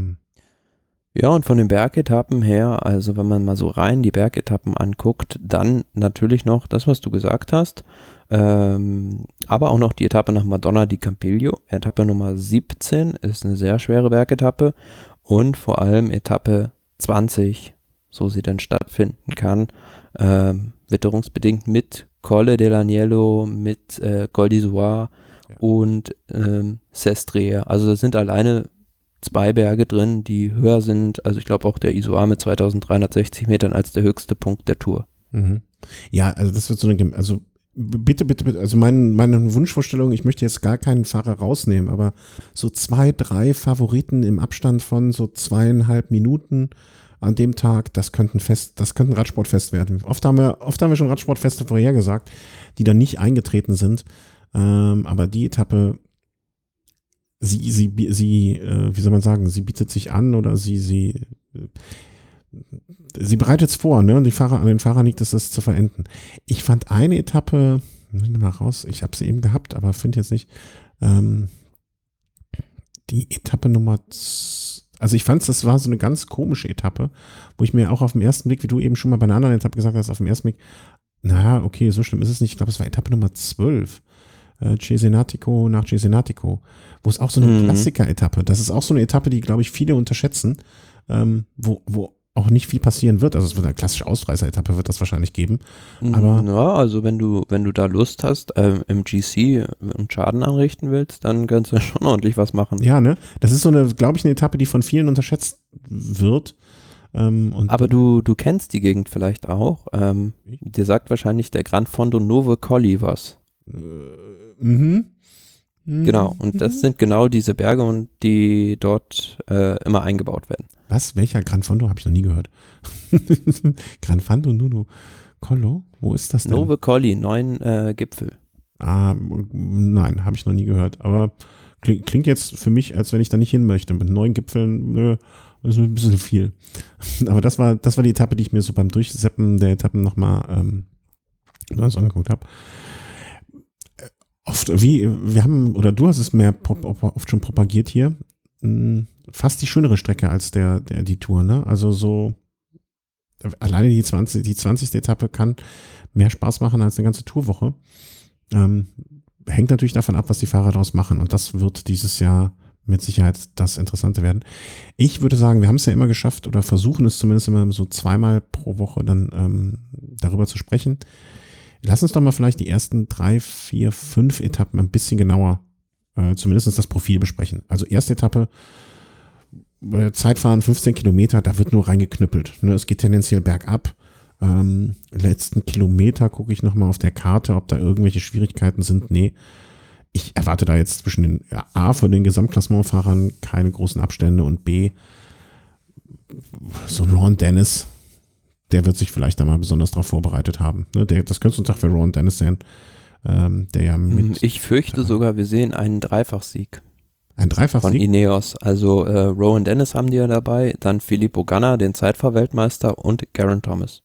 Ja, und von den Bergetappen her, also wenn man mal so rein die Bergetappen anguckt, dann natürlich noch das, was du gesagt hast, aber auch noch die Etappe nach Madonna di Campiglio, Etappe Nummer 17, ist eine sehr schwere Bergetappe und vor allem Etappe 20, so sie denn stattfinden kann, witterungsbedingt mit Colle dell'Agnello, mit Col d'Izoard und Sestriere. Also das sind alleine 2 Berge drin, die höher sind, also ich glaube auch der Izoard mit 2360 Metern als der höchste Punkt der Tour. Mhm. Ja, also das wird so eine, also bitte, also meine Wunschvorstellung, ich möchte jetzt gar keinen Fahrer rausnehmen, aber so 2, 3 Favoriten im Abstand von so 2,5 Minuten an dem Tag, das könnte ein Radsportfest werden. Oft haben wir schon Radsportfeste vorhergesagt, die dann nicht eingetreten sind, aber die Etappe, sie, wie soll man sagen, sie bietet sich an oder sie bereitet es vor, ne? Und an den Fahrern liegt es, das zu verenden. Ich fand eine Etappe, mal raus, ich habe sie eben gehabt, aber finde jetzt nicht, die Etappe also ich fand, das war so eine ganz komische Etappe, wo ich mir auch auf den ersten Blick, wie du eben schon mal bei einer anderen Etappe gesagt hast, auf den ersten Blick, naja, okay, so schlimm ist es nicht. Ich glaube, es war Etappe Nummer 12. Cesenatico nach Cesenatico, wo es auch so eine Klassiker-Etappe, das ist auch so eine Etappe, die, glaube ich, viele unterschätzen, wo auch nicht viel passieren wird. Also es wird eine klassische Ausreißer-Etappe, wird das wahrscheinlich geben. Aber ja, also wenn du da Lust hast, im GC einen Schaden anrichten willst, dann kannst du schon ordentlich was machen. Ja, ne? Das ist so eine, glaube ich, eine Etappe, die von vielen unterschätzt wird. Aber du kennst die Gegend vielleicht auch. Dir sagt wahrscheinlich der Gran Fondo Nuovo Colli was. Genau, und das sind genau diese Berge, und die dort immer eingebaut werden. Was? Welcher Gran Fondo? Habe ich noch nie gehört. Gran Fondo Nuovo Collo? Wo ist das denn? Nuovo Colli, 9 Gipfel. Nein, habe ich noch nie gehört. Aber klingt jetzt für mich, als wenn ich da nicht hin möchte. Mit 9 Gipfeln, nö, das ist ein bisschen viel. Aber das war die Etappe, die ich mir so beim Durchseppen der Etappen nochmal angeguckt habe. Wir haben, oder du hast es mehr oft schon propagiert hier, fast die schönere Strecke als die Tour, ne? Also so, alleine die 20. Etappe kann mehr Spaß machen als eine ganze Tourwoche. Hängt natürlich davon ab, was die Fahrer daraus machen. Und das wird dieses Jahr mit Sicherheit das Interessante werden. Ich würde sagen, wir haben es ja immer geschafft oder versuchen es zumindest immer so 2-mal pro Woche dann darüber zu sprechen. Lass uns doch mal vielleicht die ersten 3, 4, 5 Etappen ein bisschen genauer, zumindest das Profil besprechen. Also erste Etappe, Zeitfahren 15 Kilometer, da wird nur reingeknüppelt. Ne? Es geht tendenziell bergab. Letzten Kilometer gucke ich nochmal auf der Karte, ob da irgendwelche Schwierigkeiten sind. Nee, ich erwarte da jetzt zwischen den A, von den Gesamtklassementfahrern keine großen Abstände und B, so Ron Dennis, der wird sich vielleicht da mal besonders darauf vorbereitet haben. Ne? Das könnte ein Tag für Ron Dennis sein, der ja mit... Ich fürchte sogar, wir sehen einen Dreifachsieg. Ein Dreifachsieg? Von Ineos. Also Rowan Dennis haben die ja dabei, dann Filippo Ganna, den Zeitfahrweltmeister und Geraint Thomas.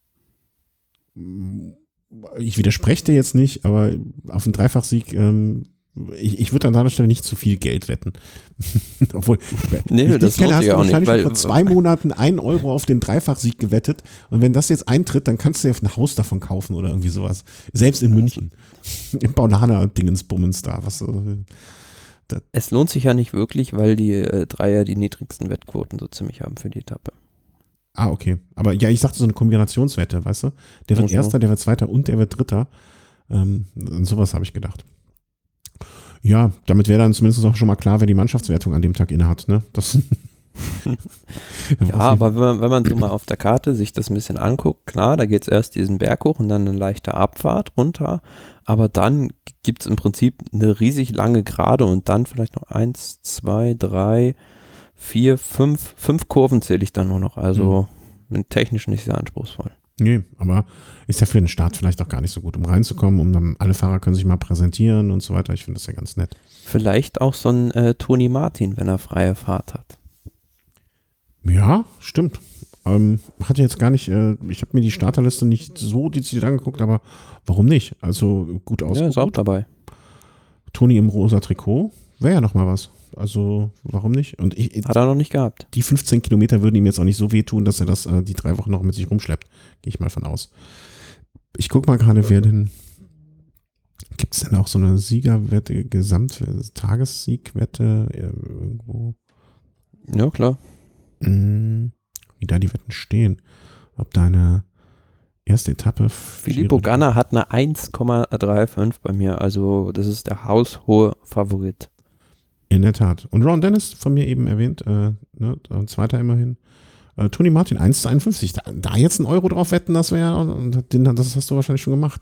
Ich widerspreche dir jetzt nicht, aber auf einen Dreifachsieg, ich würde an deiner Stelle nicht zu viel Geld wetten. Obwohl, nee, das lohnt sich auch nicht. Wahrscheinlich vor 2 Monaten 1 Euro auf den Dreifachsieg gewettet und wenn das jetzt eintritt, dann kannst du dir ein Haus davon kaufen oder irgendwie sowas. Selbst in München. Im Banana-Dingensbummens da. Es lohnt sich ja nicht wirklich, weil die Dreier die niedrigsten Wettquoten so ziemlich haben für die Etappe. Ah, okay. Aber ja, ich sagte so eine Kombinationswette, weißt du? Der wird Erster, der wird Zweiter und der wird Dritter. Sowas habe ich gedacht. Ja, damit wäre dann zumindest auch schon mal klar, wer die Mannschaftswertung an dem Tag innehat. Ne? Das ja, aber wenn man so mal auf der Karte sich das ein bisschen anguckt, klar, da geht es erst diesen Berg hoch und dann eine leichte Abfahrt runter, aber dann gibt es im Prinzip eine riesig lange Gerade und dann vielleicht noch 1, 2, 3, 4, 5 Kurven zähle ich dann nur noch, also technisch nicht sehr anspruchsvoll. Nee, aber ist ja für den Start vielleicht auch gar nicht so gut, um reinzukommen, dann alle Fahrer können sich mal präsentieren und so weiter. Ich finde das ja ganz nett. Vielleicht auch so ein Toni Martin, wenn er freie Fahrt hat. Ja, stimmt. Hatte jetzt gar nicht, ich habe mir die Starterliste nicht so dezidiert angeguckt, aber warum nicht? Also gut aus. Ja, ist auch dabei. Toni im rosa Trikot, wäre ja nochmal was. Also warum nicht? Und hat er noch nicht gehabt. Die 15 Kilometer würden ihm jetzt auch nicht so wehtun, dass er das die 3 Wochen noch mit sich rumschleppt. Gehe ich mal von aus. Ich gucke mal gerade, wer denn, gibt es denn auch so eine Siegerwette, Tagessiegwette irgendwo? Ja, klar. Wie da die Wetten stehen. Ob deine erste Etappe... Filippo Ganna hat eine 1,35 bei mir, also das ist der haushohe Favorit. In der Tat. Und Ron Dennis, von mir eben erwähnt, Zweiter immerhin. Toni Martin, 1:51. Da jetzt einen Euro drauf wetten, das hast du wahrscheinlich schon gemacht.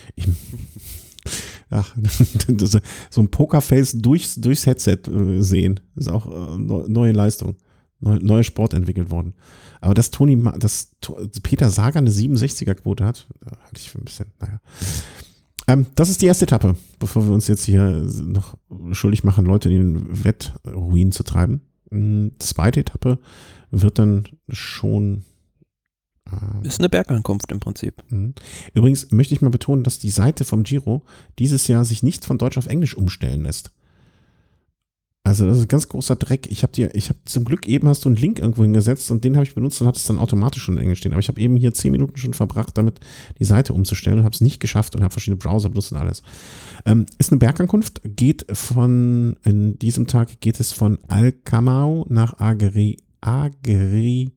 So ein Pokerface durchs Headset sehen, ist auch neue Leistung. Neuer Sport entwickelt worden. Aber dass Peter Sagan eine 67er-Quote hat, halte ich für ein bisschen, naja. Das ist die erste Etappe, bevor wir uns jetzt hier noch schuldig machen, Leute in den Wettruin zu treiben. Zweite Etappe wird dann schon... ist eine Bergankunft im Prinzip. Übrigens möchte ich mal betonen, dass die Seite vom Giro dieses Jahr sich nicht von Deutsch auf Englisch umstellen lässt. Also das ist ein ganz großer Dreck. Ich habe zum Glück eben hast du einen Link irgendwo hingesetzt und den habe ich benutzt und hat es dann automatisch schon in Englisch stehen. Aber ich habe eben hier 10 Minuten schon verbracht, damit die Seite umzustellen und habe es nicht geschafft und habe verschiedene Browser benutzt und alles. Ist eine Bergankunft, in diesem Tag geht es von Alcamao nach Agrigento.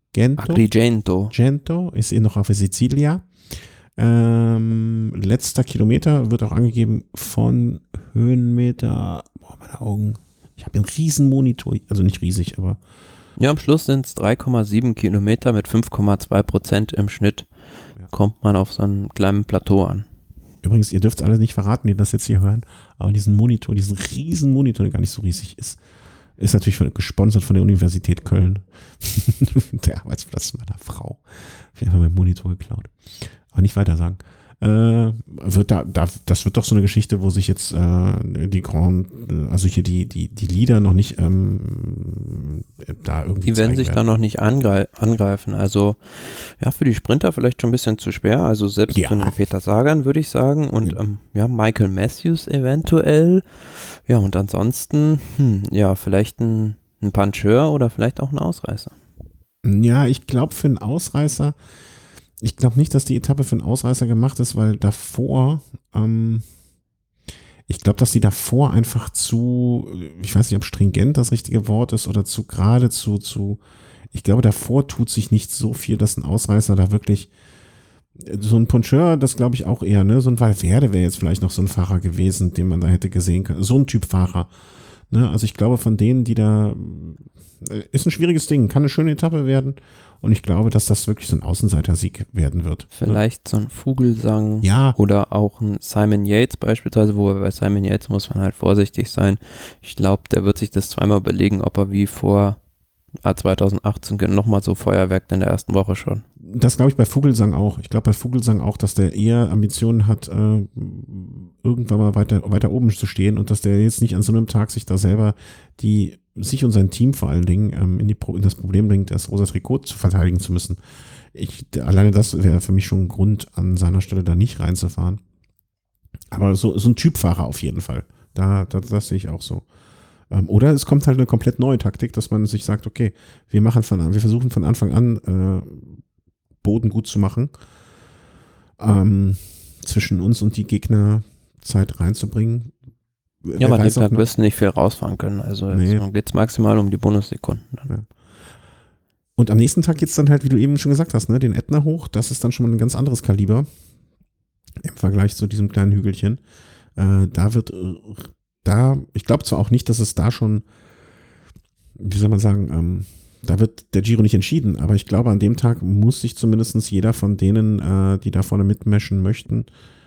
Ist noch auf der Sizilia. Letzter Kilometer wird auch angegeben von Höhenmeter, meine Augen. Ich habe einen riesen Monitor, also nicht riesig, aber... Ja, am Schluss sind es 3,7 Kilometer mit 5,2% im Schnitt. Ja. Kommt man auf so einem kleinen Plateau an. Übrigens, ihr dürft alle nicht verraten, die das jetzt hier hören, aber diesen riesen Monitor, der gar nicht so riesig ist natürlich gesponsert von der Universität Köln. Der Arbeitsplatz meiner Frau. Wir haben meinen Monitor geklaut. Aber nicht weiter sagen. Das wird doch so eine Geschichte, wo sich jetzt also hier die Leader noch nicht da irgendwie Die werden sich da noch nicht angreifen. Also ja, für die Sprinter vielleicht schon ein bisschen zu schwer. Also selbst Ja. für einen Peter Sagan würde ich sagen. Und Michael Matthews eventuell. Ja, und ansonsten, ja, vielleicht ein Puncheur oder vielleicht auch ein Ausreißer. Ja, ich glaube für einen Ausreißer, ich glaube nicht, dass die Etappe für einen Ausreißer gemacht ist, weil davor, ich glaube, dass die davor einfach ich weiß nicht, ob stringent das richtige Wort ist oder ich glaube, davor tut sich nicht so viel, dass ein Ausreißer da wirklich, so ein Puncheur, das glaube ich auch eher, ne, so ein Valverde wäre jetzt vielleicht noch so ein Fahrer gewesen, den man da hätte gesehen können, so ein Typ Fahrer, ne, also ich glaube von denen, die da, ist ein schwieriges Ding, kann eine schöne Etappe werden und ich glaube, dass das wirklich so ein Außenseiter-Sieg werden wird. Vielleicht so ein Vogelsang Ja. oder auch ein Simon Yates beispielsweise, wo bei Simon Yates muss man halt vorsichtig sein. Ich glaube, der wird sich das zweimal überlegen, ob er wie vor 2018 nochmal so Feuerwerk in der ersten Woche schon. Das glaube ich bei Vogelsang auch. Ich glaube bei Vogelsang auch, dass der eher Ambitionen hat, irgendwann mal weiter oben zu stehen und dass der jetzt nicht an so einem Tag sich da selber sich und sein Team vor allen Dingen in das Problem bringt, das rosa Trikot zu verteidigen zu müssen. Alleine das wäre für mich schon ein Grund, an seiner Stelle da nicht reinzufahren. Aber so ein Typfahrer auf jeden Fall. Das sehe ich auch so. Oder es kommt halt eine komplett neue Taktik, dass man sich sagt, okay, wir versuchen von Anfang an Boden gut zu machen, zwischen uns und die Gegner Zeit reinzubringen. Ja, aber an dem Tag wirst du nicht viel rausfahren können. Also jetzt geht es maximal um die Bonussekunden. Ja. Und am nächsten Tag geht es dann halt, wie du eben schon gesagt hast, ne, den Ätna hoch. Das ist dann schon mal ein ganz anderes Kaliber im Vergleich zu diesem kleinen Hügelchen. Ich glaube zwar auch nicht, dass es da schon, wie soll man sagen, da wird der Giro nicht entschieden, aber ich glaube, an dem Tag muss sich zumindest jeder von denen, die da vorne mitmischen möchten,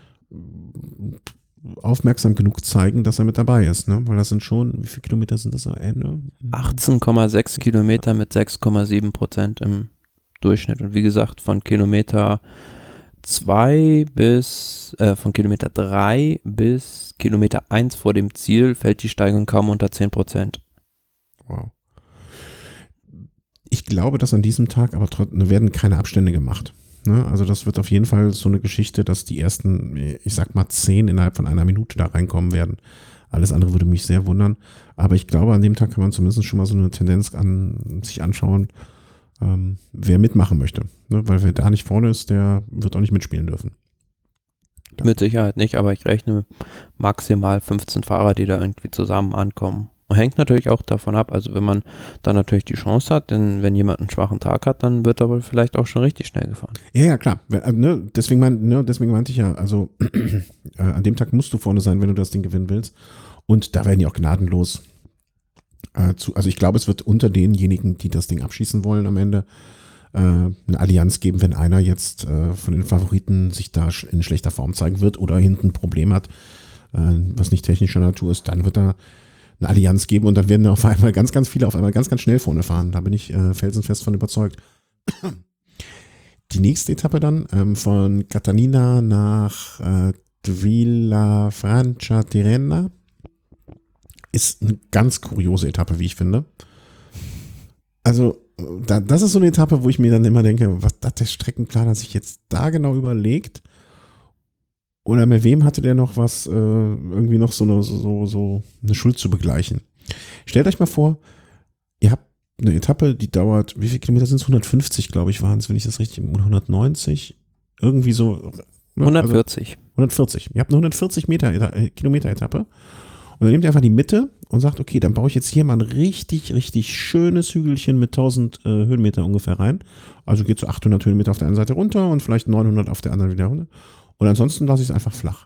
aufmerksam genug zeigen, dass er mit dabei ist, ne? Weil das sind schon, wie viele Kilometer sind das am Ende? 18,6 Kilometer mit 6,7% im Durchschnitt. Und wie gesagt, von Kilometer 3 bis Kilometer 1 vor dem Ziel fällt die Steigung kaum unter 10%. Wow. Ich glaube, dass an diesem Tag aber trotzdem werden keine Abstände gemacht. Ne? Also das wird auf jeden Fall so eine Geschichte, dass die ersten, ich sag mal 10 innerhalb von einer Minute da reinkommen werden. Alles andere würde mich sehr wundern. Aber ich glaube, an dem Tag kann man zumindest schon mal so eine Tendenz sich anschauen, wer mitmachen möchte. Ne? Weil wer da nicht vorne ist, der wird auch nicht mitspielen dürfen. Ja. Mit Sicherheit nicht, aber ich rechne maximal 15 Fahrer, die da irgendwie zusammen ankommen. Hängt natürlich auch davon ab, also wenn man da natürlich die Chance hat, denn wenn jemand einen schwachen Tag hat, dann wird er wohl vielleicht auch schon richtig schnell gefahren. Ja, klar. Deswegen meinte ich ja, also an dem Tag musst du vorne sein, wenn du das Ding gewinnen willst. Und da werden die auch gnadenlos also ich glaube, es wird unter denjenigen, die das Ding abschießen wollen am Ende, eine Allianz geben, wenn einer jetzt von den Favoriten sich da in schlechter Form zeigen wird oder hinten ein Problem hat, was nicht technischer Natur ist, dann wird da eine Allianz geben und dann werden auf einmal ganz, ganz viele auf einmal ganz, ganz schnell vorne fahren. Da bin ich felsenfest von überzeugt. Die nächste Etappe dann von Catanina nach Villa Francia-Tirrena ist eine ganz kuriose Etappe, wie ich finde. Also das ist so eine Etappe, wo ich mir dann immer denke, was hat der Streckenplaner sich jetzt da genau überlegt? Oder mit wem hatte der noch was, irgendwie noch so eine Schuld zu begleichen? Stellt euch mal vor, ihr habt eine Etappe, die dauert, wie viele Kilometer sind es? 150, glaube ich, waren es, wenn ich das richtig, 190, irgendwie so. 140. Also 140. Ihr habt eine 140 Kilometer Etappe. Und dann nehmt ihr einfach die Mitte und sagt, okay, dann baue ich jetzt hier mal ein richtig, richtig schönes Hügelchen mit 1000 Höhenmeter ungefähr rein. Also geht so 800 Höhenmeter auf der einen Seite runter und vielleicht 900 auf der anderen wieder runter. Und ansonsten lasse ich es einfach flach.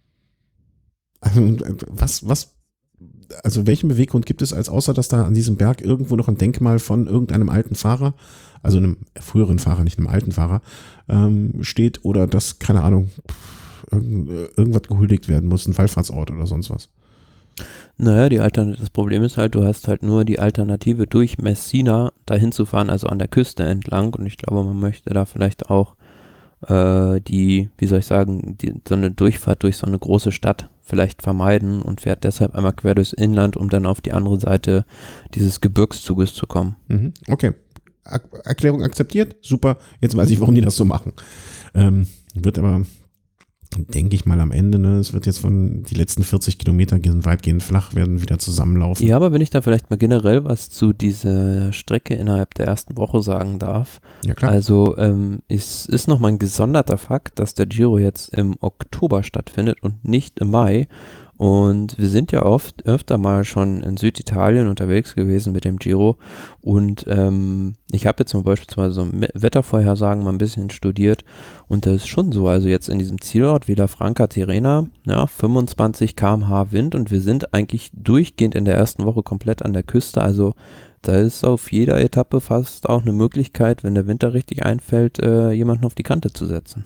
Also welchen Beweggrund gibt es, als außer, dass da an diesem Berg irgendwo noch ein Denkmal von irgendeinem alten Fahrer, also einem früheren Fahrer, nicht einem alten Fahrer, steht oder dass, keine Ahnung, irgendwas gehuldigt werden muss, ein Wallfahrtsort oder sonst was. Naja, das Problem ist halt, du hast halt nur die Alternative durch Messina dahin zu fahren, also an der Küste entlang und ich glaube, man möchte da vielleicht auch die, wie soll ich sagen, so eine Durchfahrt durch so eine große Stadt vielleicht vermeiden und fährt deshalb einmal quer durchs Inland, um dann auf die andere Seite dieses Gebirgszuges zu kommen. Okay. Erklärung akzeptiert, super. Jetzt weiß ich, warum die das so machen. Wird aber, denke ich mal, am Ende, ne, es wird jetzt von die letzten 40 Kilometer gehen weitgehend flach, werden wieder zusammenlaufen. Ja, aber wenn ich da vielleicht mal generell was zu dieser Strecke innerhalb der ersten Woche sagen darf. Ja, klar. Also es ist nochmal ein gesonderter Fakt, dass der Giro jetzt im Oktober stattfindet und nicht im Mai. Und wir sind ja öfter mal schon in Süditalien unterwegs gewesen mit dem Giro. Und ich habe jetzt zum Beispiel so Wettervorhersagen mal ein bisschen studiert. Und das ist schon so, also jetzt in diesem Zielort Villafranca Tirrena, ja, 25 km/h Wind und wir sind eigentlich durchgehend in der ersten Woche komplett an der Küste. Also da ist auf jeder Etappe fast auch eine Möglichkeit, wenn der Winter richtig einfällt, jemanden auf die Kante zu setzen.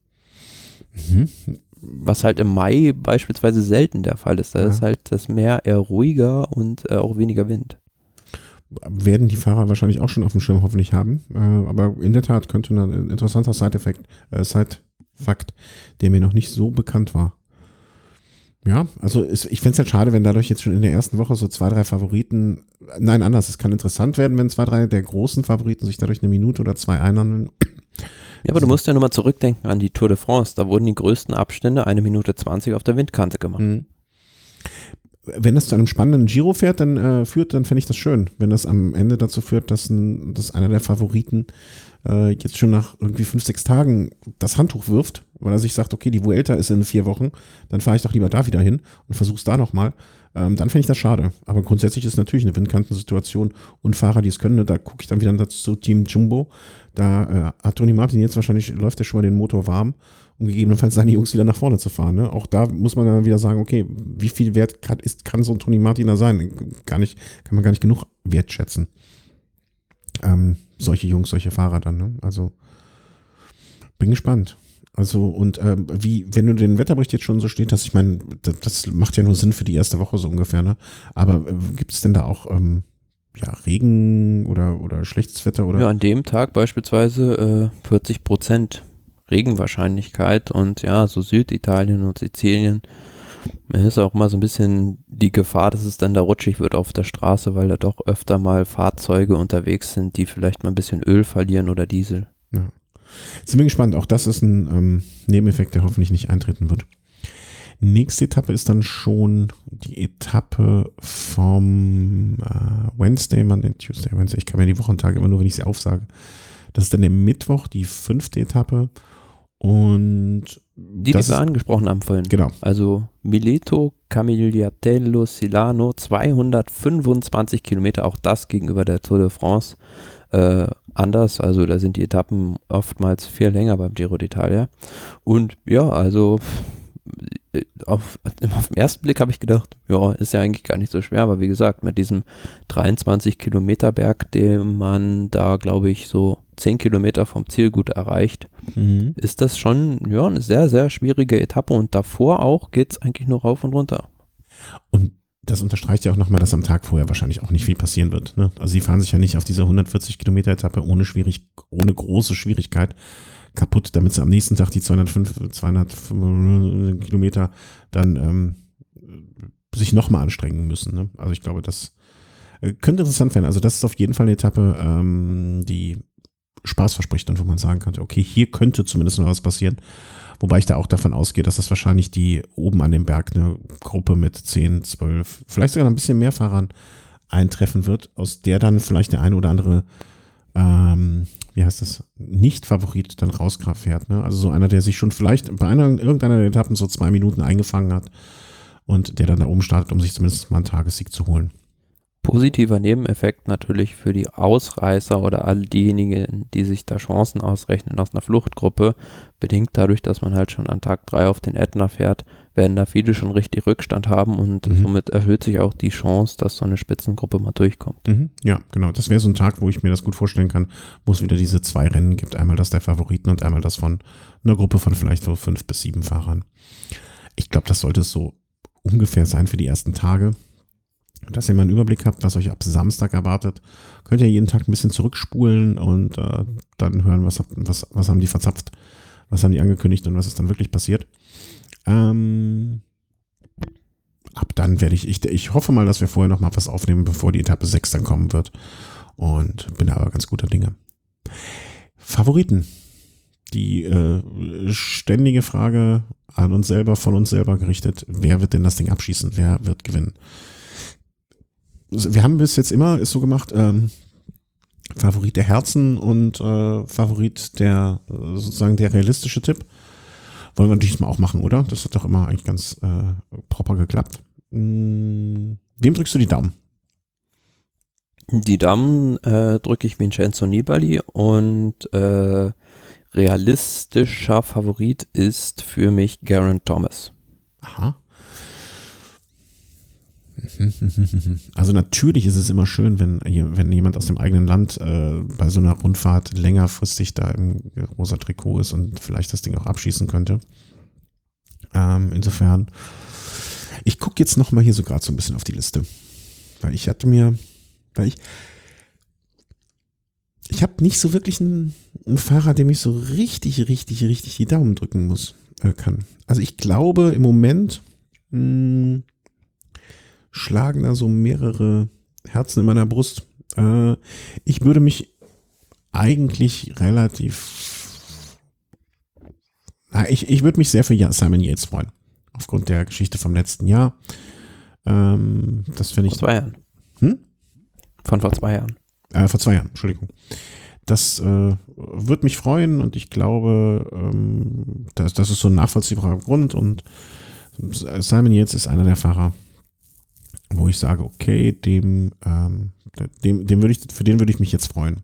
Was halt im Mai beispielsweise selten der Fall ist. Da ist halt das Meer eher ruhiger und auch weniger Wind. Werden die Fahrer wahrscheinlich auch schon auf dem Schirm hoffentlich haben. Aber in der Tat könnte ein interessanter Side-Fakt, der mir noch nicht so bekannt war. Ja, also ich fände es halt schade, wenn dadurch jetzt schon in der ersten Woche so 2, 3 Favoriten, nein, anders, es kann interessant werden, wenn 2, 3 der großen Favoriten sich dadurch eine Minute oder 2 einhandeln. Ja, aber du musst ja nochmal zurückdenken an die Tour de France. Da wurden die größten Abstände 1 Minute 20 auf der Windkante gemacht. Wenn das zu einem spannenden Giro dann fände ich das schön. Wenn das am Ende dazu führt, dass einer der Favoriten jetzt schon nach irgendwie 5, 6 Tagen das Handtuch wirft, weil er sich sagt, okay, die Vuelta ist in 4 Wochen, dann fahre ich doch lieber da wieder hin und versuch's da nochmal. Dann fände ich das schade. Aber grundsätzlich ist natürlich eine Windkantensituation und Fahrer, die es können, da gucke ich dann wieder dazu Team Jumbo. Da hat Toni Martin jetzt wahrscheinlich, läuft er schon mal den Motor warm, um gegebenenfalls seine Jungs wieder nach vorne zu fahren. Ne? Auch da muss man dann wieder sagen, okay, wie viel Wert kann so ein Toni Martin da sein? Kann man gar nicht genug wertschätzen. Solche Jungs, solche Fahrer dann. Ne? Also bin gespannt. Also und wenn du den Wetterbericht jetzt schon so steht hast, ich meine, das macht ja nur Sinn für die erste Woche so ungefähr. Ne? Aber gibt es denn da auch Regen oder schlechtes Wetter? Oder? Ja, an dem Tag beispielsweise 40% Regenwahrscheinlichkeit und ja, so Süditalien und Sizilien, da ist auch mal so ein bisschen die Gefahr, dass es dann da rutschig wird auf der Straße, weil da doch öfter mal Fahrzeuge unterwegs sind, die vielleicht mal ein bisschen Öl verlieren oder Diesel. Ja. Jetzt sind wir gespannt, auch das ist ein Nebeneffekt, der hoffentlich nicht eintreten wird. Nächste Etappe ist dann schon die Etappe vom Wednesday, ich kann mir die Wochentage immer nur, wenn ich sie aufsage. Das ist dann der Mittwoch, die 5. Etappe. Und die wir angesprochen haben vorhin. Genau. Also Mileto, Camigliatello, Silano, 225 Kilometer, auch das gegenüber der Tour de France anders. Also da sind die Etappen oftmals viel länger beim Giro d'Italia. Und ja, also auf den ersten Blick habe ich gedacht, ja, ist ja eigentlich gar nicht so schwer, aber wie gesagt, mit diesem 23 Kilometer Berg, den man da, glaube ich, so 10 Kilometer vom Ziel gut erreicht, ist das schon ja eine sehr, sehr schwierige Etappe und davor auch geht es eigentlich nur rauf und runter. Und das unterstreicht ja auch nochmal, dass am Tag vorher wahrscheinlich auch nicht viel passieren wird. Ne? Also sie fahren sich ja nicht auf dieser 140 Kilometer Etappe ohne große Schwierigkeit kaputt, damit sie am nächsten Tag die 205 Kilometer dann sich nochmal anstrengen müssen. Ne? Also ich glaube, das könnte interessant werden. Also das ist auf jeden Fall eine Etappe, die Spaß verspricht und wo man sagen könnte, okay, hier könnte zumindest noch was passieren. Wobei ich da auch davon ausgehe, dass das wahrscheinlich die oben an dem Berg eine Gruppe mit 10, 12, vielleicht sogar ein bisschen mehr Fahrern eintreffen wird, aus der dann vielleicht der eine oder andere Nicht-Favorit dann rausfährt. Ne? Also so einer, der sich schon vielleicht bei irgendeiner der Etappen so 2 Minuten eingefangen hat und der dann da oben startet, um sich zumindest mal einen Tagessieg zu holen. Positiver Nebeneffekt natürlich für die Ausreißer oder all diejenigen, die sich da Chancen ausrechnen aus einer Fluchtgruppe, bedingt dadurch, dass man halt schon an Tag 3 auf den Ätna fährt, werden da viele schon richtig Rückstand haben und somit erhöht sich auch die Chance, dass so eine Spitzengruppe mal durchkommt. Ja, genau. Das wäre so ein Tag, wo ich mir das gut vorstellen kann, wo es wieder diese 2 Rennen gibt. Einmal das der Favoriten und einmal das von einer Gruppe von vielleicht so 5 bis 7 Fahrern. Ich glaube, das sollte es so ungefähr sein für die ersten Tage. Dass ihr mal einen Überblick habt, was euch ab Samstag erwartet, könnt ihr jeden Tag ein bisschen zurückspulen und dann hören, was haben die verzapft, was haben die angekündigt und was ist dann wirklich passiert. Ab dann werde ich hoffe mal, dass wir vorher noch mal was aufnehmen, bevor die Etappe 6 dann kommen wird. Und bin aber ganz guter Dinge. Favoriten. Die ständige Frage an uns selber, von uns selber gerichtet, wer wird denn das Ding abschießen? Wer wird gewinnen? Wir haben bis jetzt immer, ist so gemacht, Favorit der Herzen und Favorit der, sozusagen der realistische Tipp. Wollen wir diesmal auch machen, oder? Das hat doch immer eigentlich ganz proper geklappt. Wem drückst du die Daumen? Die Daumen drücke ich Vincenzo Nibali und realistischer Favorit ist für mich Geraint Thomas. Aha. Also natürlich ist es immer schön, wenn jemand aus dem eigenen Land bei so einer Rundfahrt längerfristig da im rosa Trikot ist und vielleicht das Ding auch abschießen könnte. Insofern, ich gucke jetzt nochmal hier so gerade so ein bisschen auf die Liste, weil ich habe nicht so wirklich einen Fahrer, dem ich so richtig die Daumen drücken kann. Also ich glaube im Moment schlagen da so mehrere Herzen in meiner Brust. Ich würde mich eigentlich ich würde mich sehr für Simon Yates freuen. Aufgrund der Geschichte vom letzten Jahr. Das finde ich. Vor 2 Jahren. Von vor 2 Jahren. Vor 2 Jahren, Entschuldigung. Das würde mich freuen und ich glaube, das ist so ein nachvollziehbarer Grund und Simon Yates ist einer der Fahrer, wo ich sage, okay, für den würde ich mich jetzt freuen.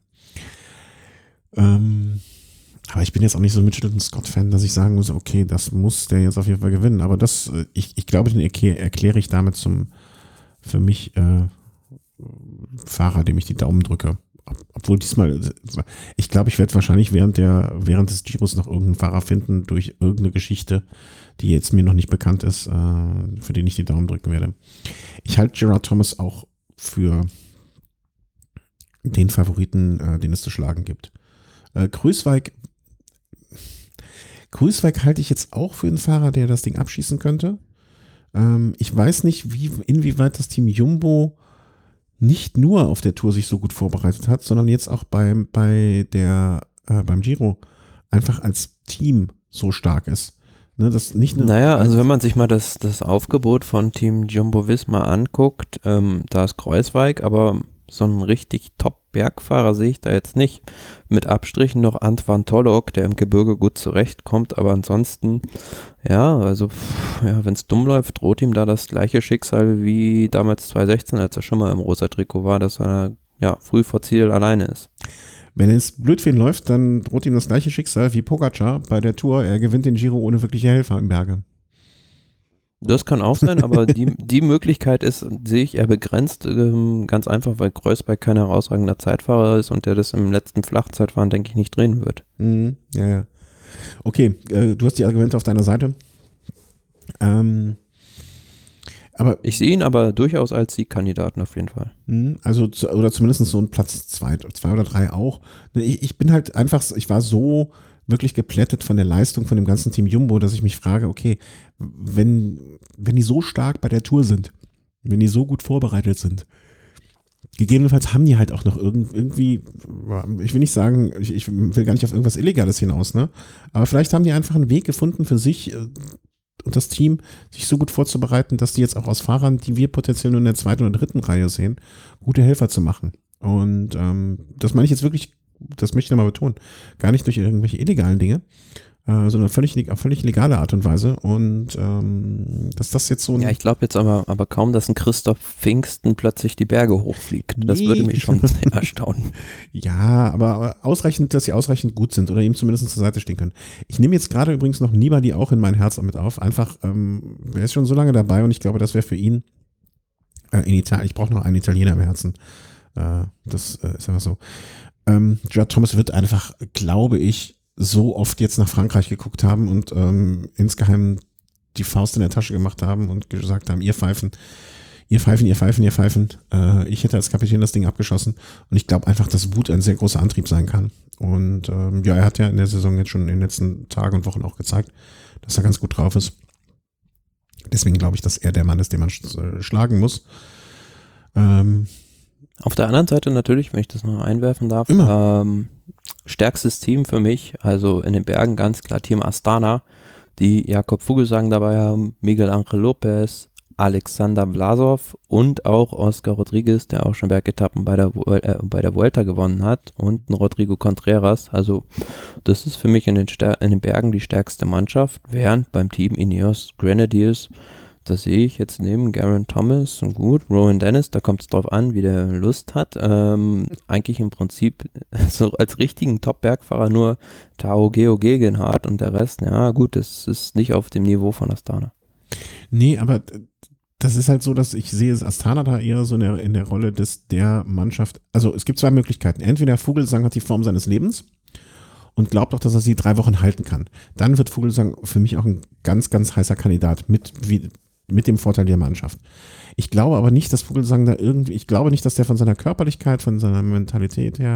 Aber ich bin jetzt auch nicht so ein Mitchelton-Scott-Fan, dass ich sagen muss, okay, das muss der jetzt auf jeden Fall gewinnen. Aber ich glaube, den erkläre ich damit für mich Fahrer, dem ich die Daumen drücke. Obwohl diesmal, ich glaube, ich werde wahrscheinlich während des Giros noch irgendeinen Fahrer finden durch irgendeine Geschichte, die jetzt mir noch nicht bekannt ist, für den ich die Daumen drücken werde. Ich halte Geraint Thomas auch für den Favoriten, den es zu schlagen gibt. Kruijswijk halte ich jetzt auch für einen Fahrer, der das Ding abschießen könnte. Ich weiß nicht, inwieweit das Team Jumbo nicht nur auf der Tour sich so gut vorbereitet hat, sondern jetzt auch beim Giro einfach als Team so stark ist. Ne, das nicht also wenn man sich mal das Aufgebot von Team Jumbo-Visma anguckt, da ist Kruijswijk, aber so einen richtig Top-Bergfahrer sehe ich da jetzt nicht. Mit Abstrichen noch Antoine Tollock, der im Gebirge gut zurechtkommt, aber ansonsten, wenn es dumm läuft, droht ihm da das gleiche Schicksal wie damals 2016, als er schon mal im rosa Trikot war, dass er früh vor Ziel alleine ist. Wenn es blöd für ihn läuft, dann droht ihm das gleiche Schicksal wie Pogacar bei der Tour. Er gewinnt den Giro ohne wirkliche Helfer im Berge. Das kann auch sein, aber die Möglichkeit sehe ich eher begrenzt, ganz einfach, weil Kruijswijk kein herausragender Zeitfahrer ist und der das im letzten Flachzeitfahren, denke ich, nicht drehen wird. Ja. Okay, du hast die Argumente auf deiner Seite. Aber ich sehe ihn aber durchaus als Siegkandidaten auf jeden Fall. Also, oder zumindest so ein Platz 2 oder 3 auch. Ich bin halt einfach, ich war so wirklich geplättet von der Leistung von dem ganzen Team Jumbo, dass ich mich frage, okay, wenn die so stark bei der Tour sind, wenn die so gut vorbereitet sind, gegebenenfalls haben die halt auch noch irgendwie, ich will nicht sagen, ich will gar nicht auf irgendwas Illegales hinaus, ne? Aber vielleicht haben die einfach einen Weg gefunden für sich und das Team, sich so gut vorzubereiten, dass die jetzt auch aus Fahrern, die wir potenziell nur in der 2. oder 3. Reihe sehen, gute Helfer zu machen. Und das meine ich jetzt wirklich, das möchte ich nochmal betonen, gar nicht durch irgendwelche illegalen Dinge, sondern auf völlig legale Art und Weise. Und dass das jetzt so ein... Ja, ich glaube jetzt aber kaum, dass ein Christoph Pfingsten plötzlich die Berge hochfliegt. Das würde mich schon sehr erstaunen. Ja, aber ausreichend, dass sie ausreichend gut sind oder ihm zumindest zur Seite stehen können. Ich nehme jetzt gerade übrigens noch Nibali auch in mein Herz mit auf. Einfach, er ist schon so lange dabei und ich glaube, das wäre für ihn in Italien, ich brauche noch einen Italiener im Herzen. Das ist einfach so. Geraint Thomas wird einfach, glaube ich, so oft jetzt nach Frankreich geguckt haben und insgeheim die Faust in der Tasche gemacht haben und gesagt haben, ihr Pfeifen. Ich hätte als Kapitän das Ding abgeschossen und ich glaube einfach, dass Wut ein sehr großer Antrieb sein kann. Und ja, er hat ja in der Saison jetzt schon in den letzten Tagen und Wochen auch gezeigt, dass er ganz gut drauf ist. Deswegen glaube ich, dass er der Mann ist, den man schlagen muss. Auf der anderen Seite natürlich, wenn ich das noch einwerfen darf, stärkstes Team für mich, also in den Bergen ganz klar Team Astana, die Jakob Fuglsang dabei haben, Miguel Ángel López, Alexander Vlasov und auch Oscar Rodriguez, der auch schon Bergetappen bei der Vuelta gewonnen hat, und ein Rodrigo Contreras. Also das ist für mich in den Bergen die stärkste Mannschaft, während beim Team Ineos Grenadiers, da sehe ich jetzt neben Geraint Thomas und gut, Rowan Dennis, da kommt es drauf an, wie der Lust hat, eigentlich im Prinzip so als richtigen Top-Bergfahrer nur Tao Geoghegan-Hart und der Rest, ja gut, das ist nicht auf dem Niveau von Astana. Nee, aber das ist halt so, dass ich sehe, Astana da eher so in der Rolle der Mannschaft. Also es gibt zwei Möglichkeiten. Entweder Fuglsang hat die Form seines Lebens und glaubt auch, dass er sie 3 Wochen halten kann. Dann wird Fuglsang für mich auch ein ganz, ganz heißer Kandidat mit dem Vorteil der Mannschaft. Ich glaube aber nicht, dass Fuglsang da ich glaube nicht, dass der von seiner Körperlichkeit, von seiner Mentalität her,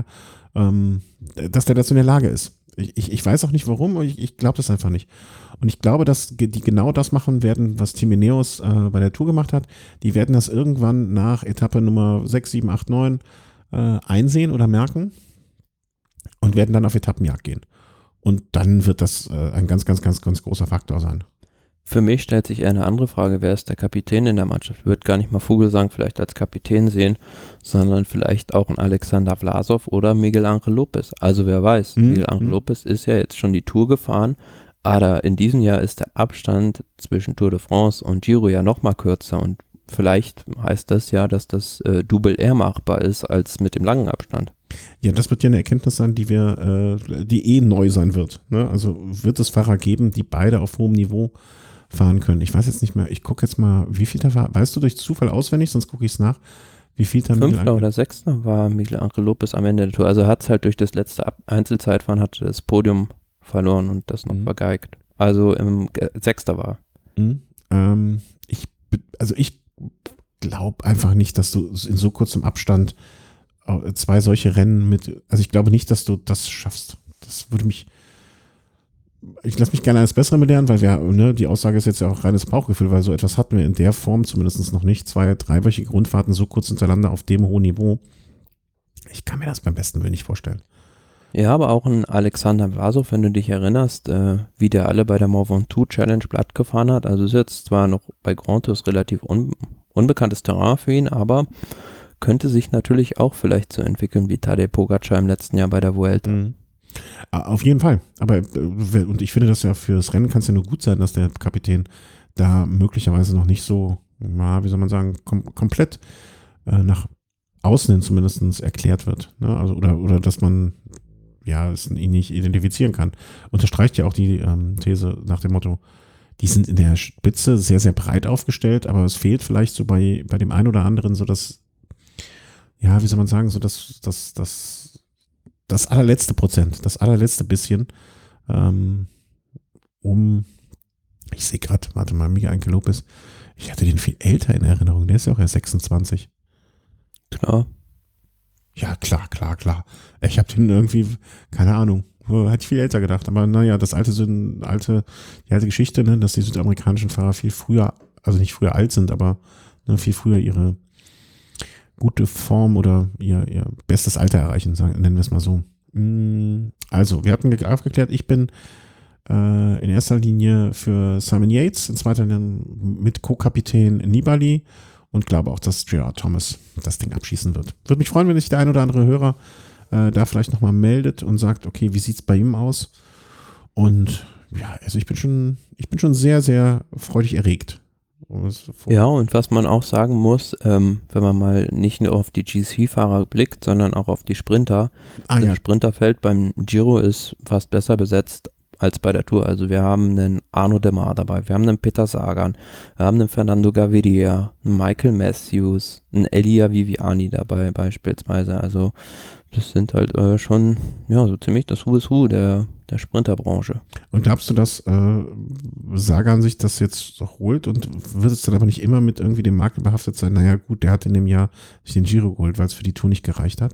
dass der dazu in der Lage ist. Ich weiß auch nicht warum, aber ich glaube das einfach nicht. Und ich glaube, dass die genau das machen werden, was Team Ineos bei der Tour gemacht hat. Die werden das irgendwann nach Etappe Nummer 6, 7, 8, 9 einsehen oder merken und werden dann auf Etappenjagd gehen. Und dann wird das ein ganz, ganz, ganz, ganz großer Faktor sein. Für mich stellt sich eher eine andere Frage, wer ist der Kapitän in der Mannschaft? Ich würde gar nicht mal Fuglsang vielleicht als Kapitän sehen, sondern vielleicht auch ein Alexander Vlasov oder Miguel Ángel López. Also wer weiß, Miguel Ángel López ist ja jetzt schon die Tour gefahren, aber in diesem Jahr ist der Abstand zwischen Tour de France und Giro ja noch mal kürzer und vielleicht heißt das ja, dass das Double eher machbar ist als mit dem langen Abstand. Ja, das wird ja eine Erkenntnis sein, die neu sein wird. Ne? Also wird es Fahrer geben, die beide auf hohem Niveau fahren können. Ich weiß jetzt nicht mehr, ich gucke jetzt mal, wie viel da war. Weißt du durch Zufall auswendig, sonst gucke ich es nach. Wie viel da 5. oder 6. war Miguel Ángel López am Ende der Tour. Also hat es halt durch das letzte Einzelzeitfahren hat das Podium verloren und das noch vergeigt. Also im 6. war. Ich glaube einfach nicht, dass du in so kurzem Abstand 2 solche Rennen also ich glaube nicht, dass du das schaffst. Das würde mich, ich lasse mich gerne eines Besseren belehren, weil die Aussage ist jetzt ja auch reines Bauchgefühl, weil so etwas hatten wir in der Form zumindest noch nicht. 2 dreiwöchige Rundfahrten so kurz hintereinander auf dem hohen Niveau. Ich kann mir das beim besten Willen nicht vorstellen. Ja, aber auch ein Alexander Vlasov, wenn du dich erinnerst, wie der alle bei der Mont Ventoux Challenge platt gefahren hat. Also ist jetzt zwar noch bei Grand Tours relativ unbekanntes Terrain für ihn, aber könnte sich natürlich auch vielleicht so entwickeln wie Tadej Pogačar im letzten Jahr bei der Vuelta. Auf jeden Fall. Aber und ich finde, dass ja für das Rennen kann es ja nur gut sein, dass der Kapitän da möglicherweise noch nicht so, wie soll man sagen, komplett nach außen hin zumindest erklärt wird. Ne? Also, oder dass man ihn nicht identifizieren kann. Unterstreicht ja auch die These nach dem Motto, die sind in der Spitze sehr, sehr breit aufgestellt, aber es fehlt vielleicht so bei dem einen oder anderen so das, wie soll man sagen, so das allerletzte Prozent, das allerletzte bisschen, ich sehe gerade, warte mal, Miguel Ángel López, ich hatte den viel älter in Erinnerung, der ist ja auch erst 26. Klar. Ja, klar. Ich habe den irgendwie, keine Ahnung, hatte ich viel älter gedacht, aber naja, die alte Geschichte, ne, dass die südamerikanischen Fahrer viel früher, also nicht früher alt sind, aber viel früher ihre gute Form oder ihr bestes Alter erreichen, nennen wir es mal so. Also, wir hatten aufgeklärt, ich bin in erster Linie für Simon Yates, in zweiter Linie mit Co-Kapitän Nibali und glaube auch, dass Geraint Thomas das Ding abschießen wird. Würde mich freuen, wenn sich der ein oder andere Hörer da vielleicht nochmal meldet und sagt, okay, wie sieht es bei ihm aus? Und ja, also ich bin schon sehr, sehr freudig erregt. Ja, und was man auch sagen muss, wenn man mal nicht nur auf die GC-Fahrer blickt, sondern auch auf die Sprinter. Das Sprinterfeld beim Giro ist fast besser besetzt als bei der Tour. Also wir haben einen Arnaud Démare dabei, wir haben einen Peter Sagan, wir haben einen Fernando Gaviria, einen Michael Matthews, einen Elia Viviani dabei beispielsweise. Also das sind halt schon so ziemlich das Who is Who der Sprinterbranche. Und glaubst du, dass Sagan sich das jetzt holt und wird es dann aber nicht immer mit irgendwie dem Makel behaftet sein? Naja gut, der hat in dem Jahr sich den Giro geholt, weil es für die Tour nicht gereicht hat.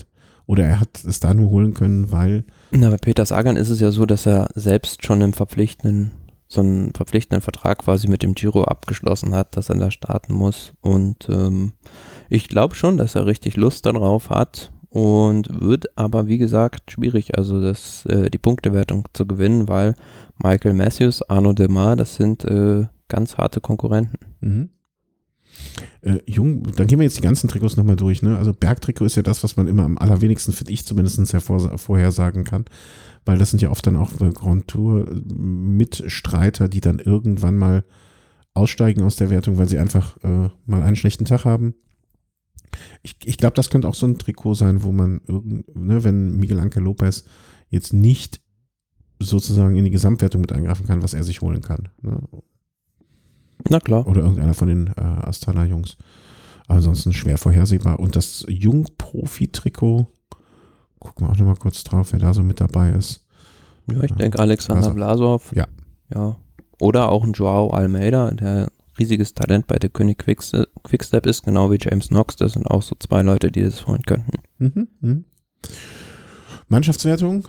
Oder er hat es da nur holen können, weil... Na, bei Peter Sagan ist es ja so, dass er selbst schon so einen verpflichtenden Vertrag quasi mit dem Giro abgeschlossen hat, dass er da starten muss. Und ich glaube schon, dass er richtig Lust darauf hat und wird aber, wie gesagt, schwierig, also die Punktewertung zu gewinnen, weil Michael Matthews, Arnaud Démare, das sind ganz harte Konkurrenten. Mhm. Jung, dann gehen wir jetzt die ganzen Trikots nochmal durch. Ne? Also Bergtrikot ist ja das, was man immer am allerwenigsten, finde ich zumindest, vorhersagen kann. Weil das sind ja oft dann auch Grand Tour Mitstreiter, die dann irgendwann mal aussteigen aus der Wertung, weil sie einfach mal einen schlechten Tag haben. Ich glaube, das könnte auch so ein Trikot sein, wo man, wenn Miguel Ángel López jetzt nicht sozusagen in die Gesamtwertung mit eingreifen kann, was er sich holen kann. Ne? Na klar. Oder irgendeiner von den Astana-Jungs. Ansonsten schwer vorhersehbar. Und das Jung-Profi-Trikot, gucken wir auch nochmal kurz drauf, wer da so mit dabei ist. Ja, ich denke Alexander Vlasov. Ja. Oder auch ein Joao Almeida, der riesiges Talent bei der König Quickstep ist, genau wie James Knox. Das sind auch so zwei Leute, die das holen könnten. Mannschaftswertung?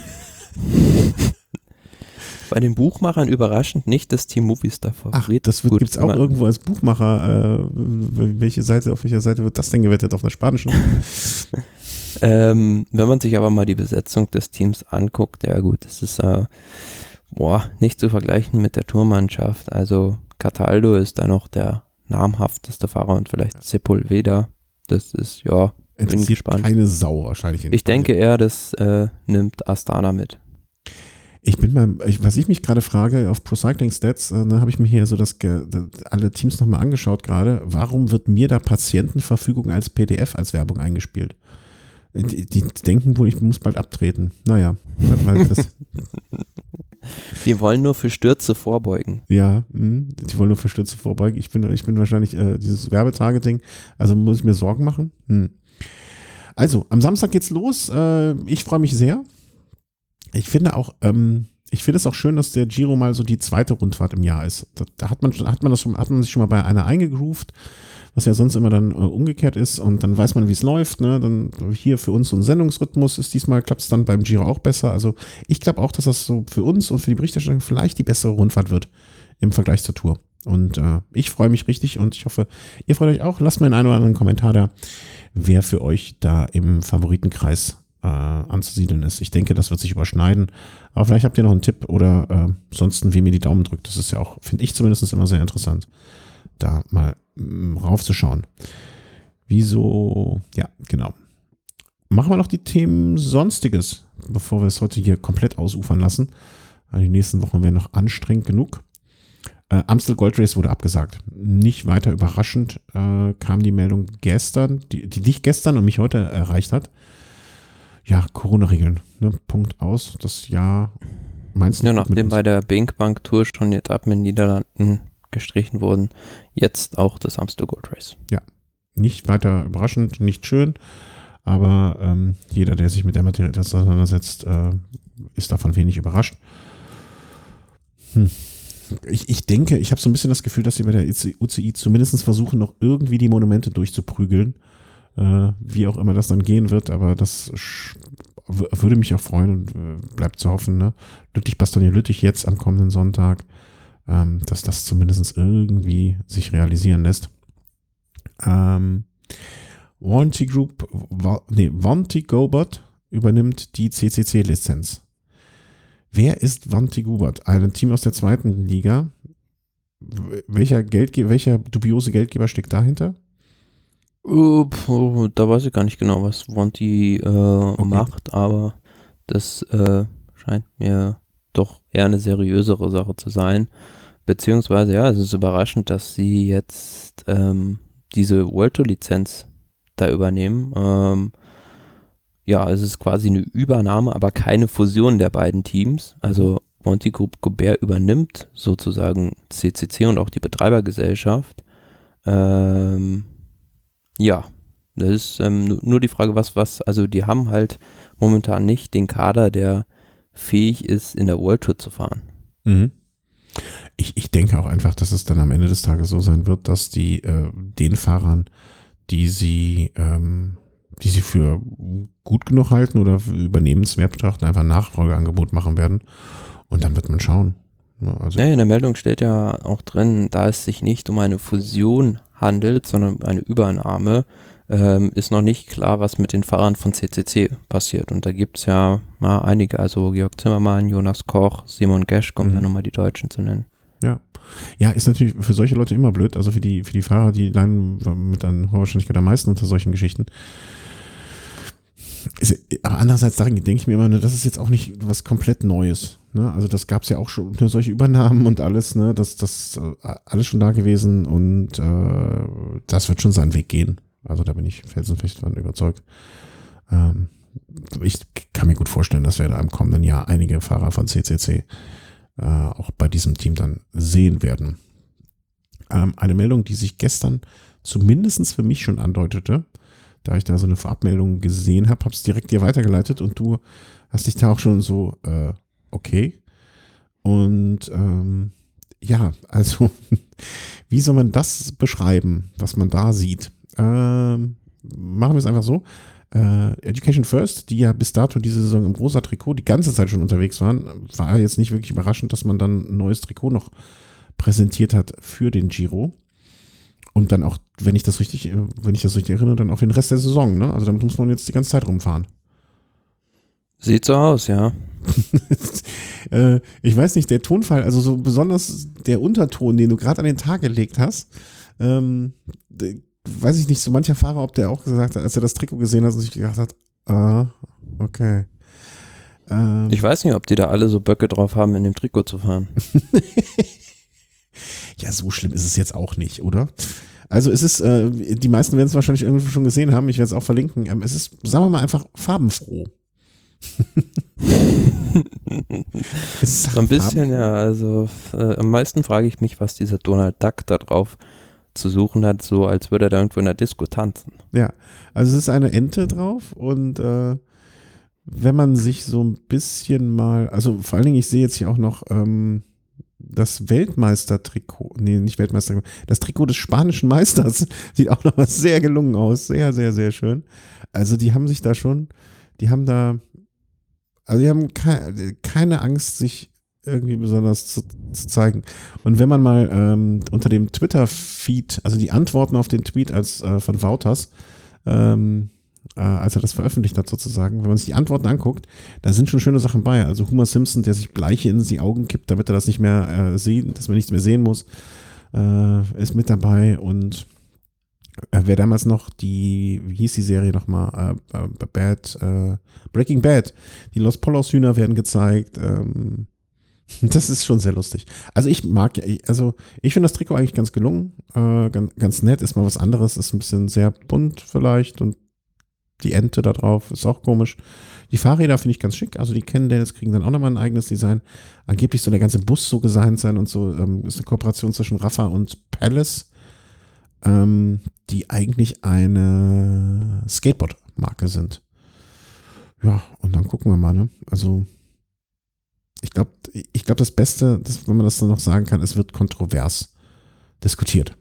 Bei den Buchmachern überraschend nicht das Team Movistar Favorit. Ach, das gibt es auch irgendwo als Buchmacher. Auf welcher Seite wird das denn gewettet? Auf der spanischen? Wenn man sich aber mal die Besetzung des Teams anguckt, ja gut, das ist nicht zu vergleichen mit der Tourmannschaft. Also Cataldo ist da noch der namhafteste Fahrer und vielleicht Sepulveda. Das ist, bin gespannt. Keine Sau wahrscheinlich. Ich denke eher, das nimmt Astana mit. Was ich mich gerade frage, auf Pro Cycling Stats, habe ich mir hier so alle Teams nochmal angeschaut gerade. Warum wird mir da Patientenverfügung als PDF als Werbung eingespielt? Die denken wohl, ich muss bald abtreten. Naja. Die wollen nur für Stürze vorbeugen. Ja, die wollen nur für Stürze vorbeugen. Ich bin wahrscheinlich dieses Werbetargeting. Also muss ich mir Sorgen machen? Also, am Samstag geht's los. Ich freue mich sehr. Ich finde es auch schön, dass der Giro mal so die zweite Rundfahrt im Jahr ist. Da hat man sich schon mal bei einer eingegroovt, was ja sonst immer dann umgekehrt ist, und dann weiß man, wie es läuft. Ne? Dann hier für uns so ein Sendungsrhythmus ist diesmal, klappt es dann beim Giro auch besser. Also ich glaube auch, dass das so für uns und für die Berichterstattung vielleicht die bessere Rundfahrt wird im Vergleich zur Tour. Und ich freue mich richtig und ich hoffe, ihr freut euch auch. Lasst mir einen oder anderen Kommentar da, wer für euch da im Favoritenkreis anzusiedeln ist. Ich denke, das wird sich überschneiden. Aber vielleicht habt ihr noch einen Tipp oder sonst, wie mir die Daumen drückt. Das ist ja auch, finde ich zumindest immer sehr interessant, da mal raufzuschauen. Wieso? Ja, genau. Machen wir noch die Themen Sonstiges, bevor wir es heute hier komplett ausufern lassen. Die nächsten Wochen werden noch anstrengend genug. Amstel Gold Race wurde abgesagt. Nicht weiter überraschend kam die Meldung gestern, die dich gestern und mich heute erreicht hat. Ja, Corona-Regeln. Ne? Punkt aus. Das Jahr meinst du? Ja, nachdem bei der Binkbank Tour schon die Etappen in den Niederlanden gestrichen wurden, jetzt auch das Amstel Gold Race. Ja, nicht weiter überraschend, nicht schön, aber jeder, der sich mit der Materie auseinandersetzt, ist davon wenig überrascht. Ich denke, ich habe so ein bisschen das Gefühl, dass sie bei der UCI zumindest versuchen, noch irgendwie die Monumente durchzuprügeln. Wie auch immer das dann gehen wird, aber das würde mich auch freuen und bleibt zu hoffen, ne? Lüttich-Bastogne-Lüttich jetzt am kommenden Sonntag, dass das zumindest irgendwie sich realisieren lässt. Wanty Gobert übernimmt die CCC-Lizenz. Wer ist Wanty Gobert? Ein Team aus der zweiten Liga. Welcher dubiose Geldgeber steckt dahinter? Da weiß ich gar nicht genau, was Wanty macht, aber das scheint mir doch eher eine seriösere Sache zu sein. Beziehungsweise, ja, es ist überraschend, dass sie jetzt diese World Tour Lizenz da übernehmen. Ja, es ist quasi eine Übernahme, aber keine Fusion der beiden Teams. Also Wanty Gobert übernimmt sozusagen CCC und auch die Betreibergesellschaft. Ja, das ist nur die Frage, also die haben halt momentan nicht den Kader, der fähig ist, in der World Tour zu fahren. Mhm. Ich denke auch einfach, dass es dann am Ende des Tages so sein wird, dass die den Fahrern, die sie die sie für gut genug halten oder für übernehmenswert betrachten, einfach ein Nachfolgeangebot machen werden. Und dann wird man schauen. Ja, also Ja, in der Meldung steht ja auch drin, da es sich nicht um eine Fusion handelt, sondern um eine Übernahme, ist noch nicht klar, was mit den Fahrern von CCC passiert. Und da gibt es ja mal einige, also Georg Zimmermann, Jonas Koch, Simon Geschke, um da nochmal die Deutschen zu nennen. Ja. Ja, ist natürlich für solche Leute immer blöd, also für die Fahrer, die leiden mit einer hoher Wahrscheinlichkeit am meisten unter solchen Geschichten. Aber andererseits denke ich mir immer, ne, das ist jetzt auch nicht was komplett Neues. Ne? Also das gab es ja auch schon, ne, solche Übernahmen und alles, ne? Das alles schon da gewesen und das wird schon seinen Weg gehen. Also da bin ich felsenfest von überzeugt. Ich kann mir gut vorstellen, dass wir da im kommenden Jahr einige Fahrer von CCC auch bei diesem Team dann sehen werden. Eine Meldung, die sich gestern zumindest für mich schon andeutete, da ich da so eine Vorabmeldung gesehen habe, habe es direkt dir weitergeleitet und du hast dich da auch schon so, okay. Und ja, also wie soll man das beschreiben, was man da sieht? Machen wir es einfach so. Education First, die ja bis dato diese Saison im rosa Trikot die ganze Zeit schon unterwegs waren, war jetzt nicht wirklich überraschend, dass man dann ein neues Trikot noch präsentiert hat für den Giro. Und dann auch, wenn ich das richtig erinnere, dann auch den Rest der Saison, ne? Also damit muss man jetzt die ganze Zeit rumfahren. Sieht so aus, ja. Ich weiß nicht, der Tonfall, also so besonders der Unterton, den du gerade an den Tag gelegt hast, weiß ich nicht, so mancher Fahrer, ob der auch gesagt hat, als er das Trikot gesehen hat und sich gedacht hat, okay. Ich weiß nicht, ob die da alle so Böcke drauf haben, in dem Trikot zu fahren. Ja, so schlimm ist es jetzt auch nicht, oder? Also es ist, die meisten werden es wahrscheinlich irgendwie schon gesehen haben, ich werde es auch verlinken, es ist, sagen wir mal, einfach farbenfroh. So ein bisschen, ja, also am meisten frage ich mich, was dieser Donald Duck da drauf zu suchen hat, so als würde er da irgendwo in der Disco tanzen. Ja, also es ist eine Ente drauf und wenn man sich so ein bisschen mal, also vor allen Dingen, ich sehe jetzt hier auch noch das Weltmeistertrikot, nee, nicht Weltmeistertrikot, das Trikot des spanischen Meisters sieht auch noch was sehr gelungen aus, sehr, sehr, sehr schön. Also die haben sich da schon, die haben keine Angst, sich irgendwie besonders zu zeigen. Und wenn man mal unter dem Twitter-Feed, also die Antworten auf den Tweet von Wouters, als er das veröffentlicht hat sozusagen, wenn man sich die Antworten anguckt, da sind schon schöne Sachen bei. Also Homer Simpson, der sich Bleiche in die Augen kippt, damit er das nicht mehr sieht, dass man nichts mehr sehen muss, ist mit dabei. Und wer damals noch wie hieß die Serie nochmal? Breaking Bad. Die Los Polos Hühner werden gezeigt. Das ist schon sehr lustig. Also ich finde das Trikot eigentlich ganz gelungen, ganz nett, ist mal was anderes, ist ein bisschen sehr bunt vielleicht und die Ente da drauf ist auch komisch. Die Fahrräder finde ich ganz schick, also die Cannondales kriegen dann auch nochmal ein eigenes Design. Angeblich soll der ganze Bus so designt sein und so, ist eine Kooperation zwischen Rafa und Palace, die eigentlich eine Skateboard-Marke sind. Ja, und dann gucken wir mal, ne? Also ich glaube, das Beste, wenn man das dann noch sagen kann, es wird kontrovers diskutiert.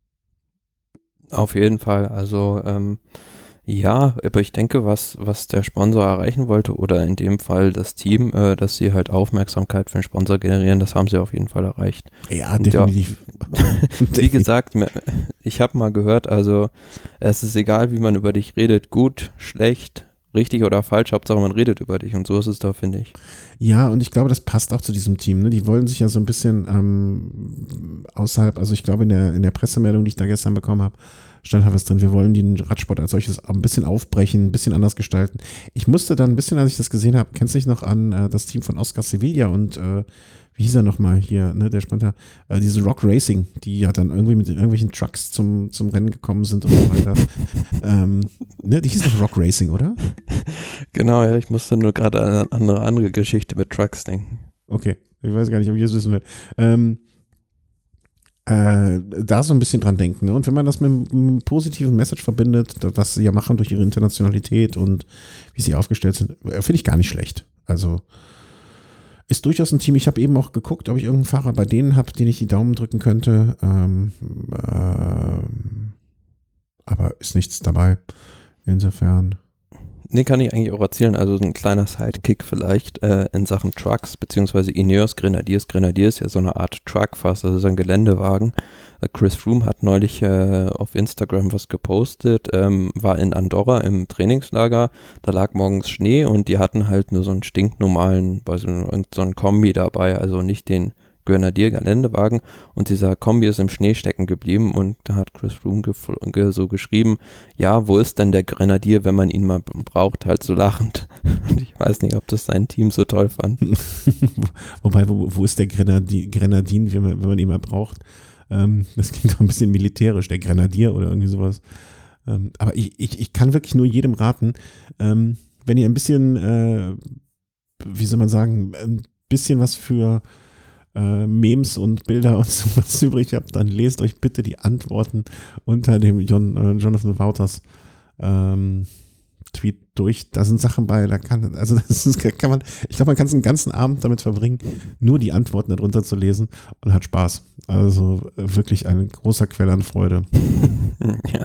Auf jeden Fall, also ja, aber ich denke, was der Sponsor erreichen wollte oder in dem Fall das Team, dass sie halt Aufmerksamkeit für den Sponsor generieren, das haben sie auf jeden Fall erreicht. Ja, definitiv. Wie gesagt, ich habe mal gehört, also es ist egal, wie man über dich redet, gut, schlecht, richtig oder falsch, Hauptsache man redet über dich und so ist es da, finde ich. Ja, und ich glaube, das passt auch zu diesem Team. Ne? Die wollen sich ja so ein bisschen außerhalb, also ich glaube in der Pressemeldung, die ich da gestern bekommen habe, stand halt was drin, wir wollen den Radsport als solches ein bisschen aufbrechen, ein bisschen anders gestalten. Ich musste dann ein bisschen, als ich das gesehen habe, kennst du dich noch an das Team von Oscar Sevilla und wie hieß er nochmal hier, ne, der Spanter, diese Rock Racing, die ja dann irgendwie mit irgendwelchen Trucks zum Rennen gekommen sind und so weiter. Ne, die hieß doch Rock Racing, oder? Genau, ja, ich musste nur gerade an eine andere Geschichte mit Trucks denken. Okay, ich weiß gar nicht, ob ich das wissen will. Da so ein bisschen dran denken. Ne? Und wenn man das mit einem positiven Message verbindet, was sie ja machen durch ihre Internationalität und wie sie aufgestellt sind, finde ich gar nicht schlecht. Also ist durchaus ein Team. Ich habe eben auch geguckt, ob ich irgendeinen Fahrer bei denen habe, den ich die Daumen drücken könnte. Aber ist nichts dabei. Insofern. Nee, kann ich eigentlich auch erzählen. Also so ein kleiner Sidekick vielleicht in Sachen Trucks, beziehungsweise Ineos Grenadiers. Grenadier ist ja so eine Art Truck fast, also so ein Geländewagen. Chris Froome hat neulich auf Instagram was gepostet, war in Andorra im Trainingslager, da lag morgens Schnee und die hatten halt nur so einen stinknormalen, so einen Kombi dabei, also nicht den Grenadier-Geländewagen, und dieser Kombi ist im Schnee stecken geblieben und da hat Chris Froome so geschrieben, ja, wo ist denn der Grenadier, wenn man ihn mal braucht, halt so lachend. Und ich weiß nicht, ob das sein Team so toll fand. Wobei, wo ist der Grenadin, wenn man ihn mal braucht? Das klingt doch ein bisschen militärisch, der Grenadier oder irgendwie sowas. Aber ich kann wirklich nur jedem raten, wenn ihr ein bisschen, wie soll man sagen, ein bisschen was für Memes und Bilder und sowas übrig habt, dann lest euch bitte die Antworten unter dem Jonathan Wouters Tweet durch. Da sind Sachen bei, ich glaube, man kann es einen ganzen Abend damit verbringen, nur die Antworten darunter zu lesen und hat Spaß. Also wirklich ein großer Quell an Freude. Ja.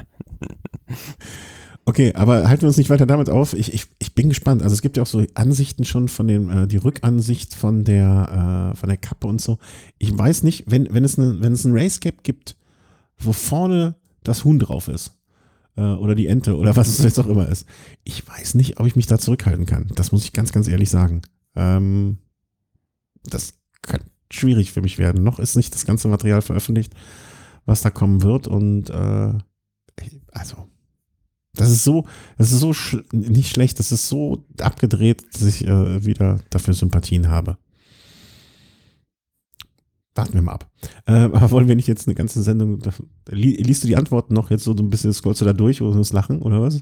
Okay, aber halten wir uns nicht weiter damit auf. Ich bin gespannt. Also es gibt ja auch so Ansichten schon von die Rückansicht von der Kappe und so. Ich weiß nicht, wenn es ein Race Cap gibt, wo vorne das Huhn drauf ist, oder die Ente oder was es jetzt auch immer ist. Ich weiß nicht, ob ich mich da zurückhalten kann. Das muss ich ganz, ganz ehrlich sagen. Das kann schwierig für mich werden. Noch ist nicht das ganze Material veröffentlicht, was da kommen wird, und also das ist so nicht schlecht, das ist so abgedreht, dass ich wieder dafür Sympathien habe. Warten wir mal ab. Aber wollen wir nicht jetzt eine ganze Sendung, liest du die Antworten noch jetzt so ein bisschen, scrollst du da durch oder das Lachen oder was?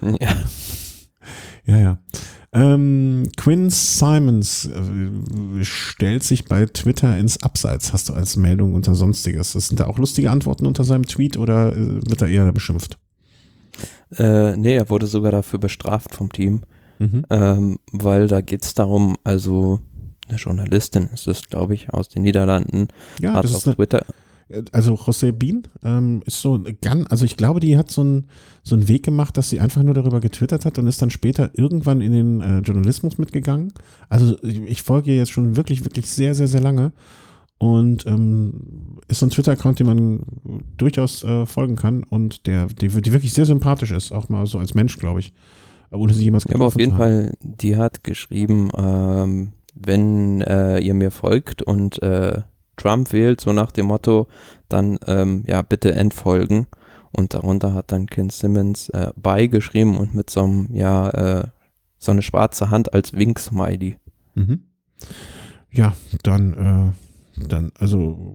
Ja. Ja. Quinn Simons stellt sich bei Twitter ins Abseits, hast du als Meldung unter Sonstiges. Sind da auch lustige Antworten unter seinem Tweet oder wird er eher beschimpft? Nee, er wurde sogar dafür bestraft vom Team, weil da geht es darum, also eine Journalistin ist das, glaube ich, aus den Niederlanden, ja, hat das auf ist Twitter. Also José Bien ist so also ich glaube, die hat so einen Weg gemacht, dass sie einfach nur darüber getwittert hat und ist dann später irgendwann in den Journalismus mitgegangen. Also ich folge ihr jetzt schon wirklich, wirklich sehr, sehr, sehr lange. Und ist so ein Twitter-Account, den man durchaus folgen kann und die wirklich sehr sympathisch ist, auch mal so als Mensch, glaube ich. Ohne sie jemals Ja, aber auf jeden Fall, die hat geschrieben, wenn ihr mir folgt und Trump wählt, so nach dem Motto, dann ja, bitte entfolgen. Und darunter hat dann Ken Simmons beigeschrieben und mit so einem, so eine schwarze Hand als Wink-Smiley. Mhm. Ja, dann, also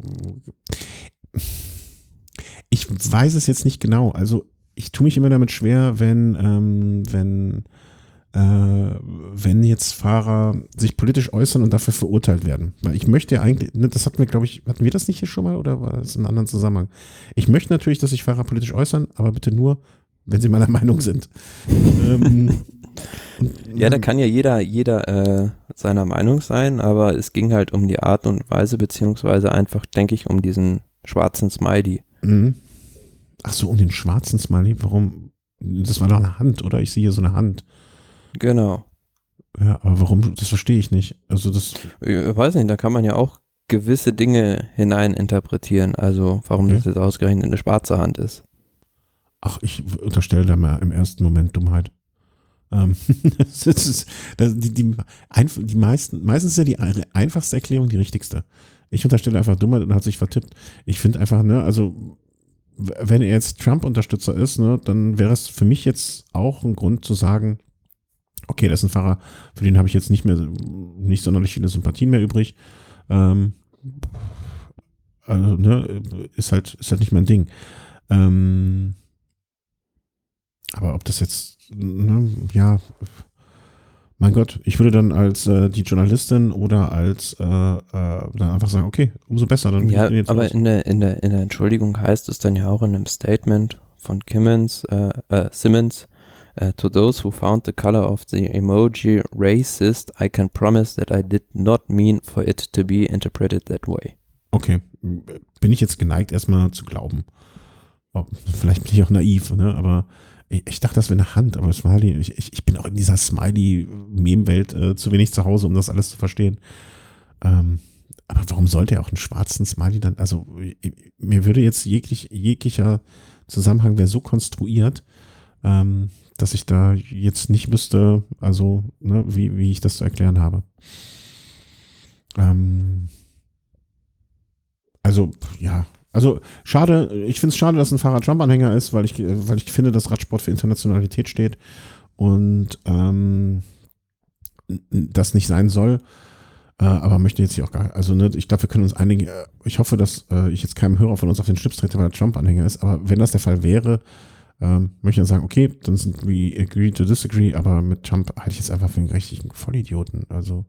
ich weiß es jetzt nicht genau. Also ich tue mich immer damit schwer, wenn jetzt Fahrer sich politisch äußern und dafür verurteilt werden. Weil ich möchte ja eigentlich, das hatten wir, glaube ich, hatten wir das nicht hier schon mal oder war das in einem anderen Zusammenhang? Ich möchte natürlich, dass sich Fahrer politisch äußern, aber bitte nur, wenn sie meiner Meinung sind. Ja, da kann ja jeder seiner Meinung sein, aber es ging halt um die Art und Weise, beziehungsweise einfach, denke ich, um diesen schwarzen Smiley. Mhm. Ach so, um den schwarzen Smiley? Warum? Das war doch eine Hand, oder? Ich sehe hier so eine Hand. Genau. Ja, aber warum? Das verstehe ich nicht. Also das. Ich weiß nicht, da kann man ja auch gewisse Dinge hineininterpretieren. Also warum das jetzt ausgerechnet eine schwarze Hand ist. Ach, ich unterstelle da mal im ersten Moment Dummheit. Meistens ist ja die einfachste Erklärung die richtigste. Ich unterstelle einfach Dummheit und hat sich vertippt. Ich finde einfach, ne, also wenn er jetzt Trump-Unterstützer ist, ne, dann wäre es für mich jetzt auch ein Grund zu sagen, okay, das ist ein Fahrer, für den habe ich jetzt nicht sonderlich viele Sympathien mehr übrig. Also, ne, ist halt nicht mein Ding. Aber ob das jetzt, ne, ja, mein Gott, ich würde dann als die Journalistin oder als dann einfach sagen, okay, umso besser. Dann ja, aber in der Entschuldigung heißt es dann ja auch in einem Statement von Simmons, to those who found the color of the emoji racist, I can promise that I did not mean for it to be interpreted that way. Okay, bin ich jetzt geneigt, erstmal zu glauben. Vielleicht bin ich auch naiv, ne? Aber Ich dachte, das wäre eine Hand, aber Smiley, ich bin auch in dieser Smiley-Meme-Welt zu wenig zu Hause, um das alles zu verstehen. Aber warum sollte er auch einen schwarzen Smiley dann, also mir würde jetzt jeglicher Zusammenhang wäre so konstruiert, dass ich da jetzt nicht wüsste, also ne, wie ich das zu erklären habe. Also, ja. Also, schade, ich finde es schade, dass ein Fahrer Trump-Anhänger ist, weil ich finde, dass Radsport für Internationalität steht und das nicht sein soll. Aber möchte jetzt hier auch gar, also ne, ich glaube, wir können uns einigen, ich hoffe, dass ich jetzt keinem Hörer von uns auf den Schlips trete, weil er Trump-Anhänger ist, aber wenn das der Fall wäre, möchte ich dann sagen, okay, dann sind we agree to disagree, aber mit Trump halte ich jetzt einfach für einen richtigen Vollidioten. Also,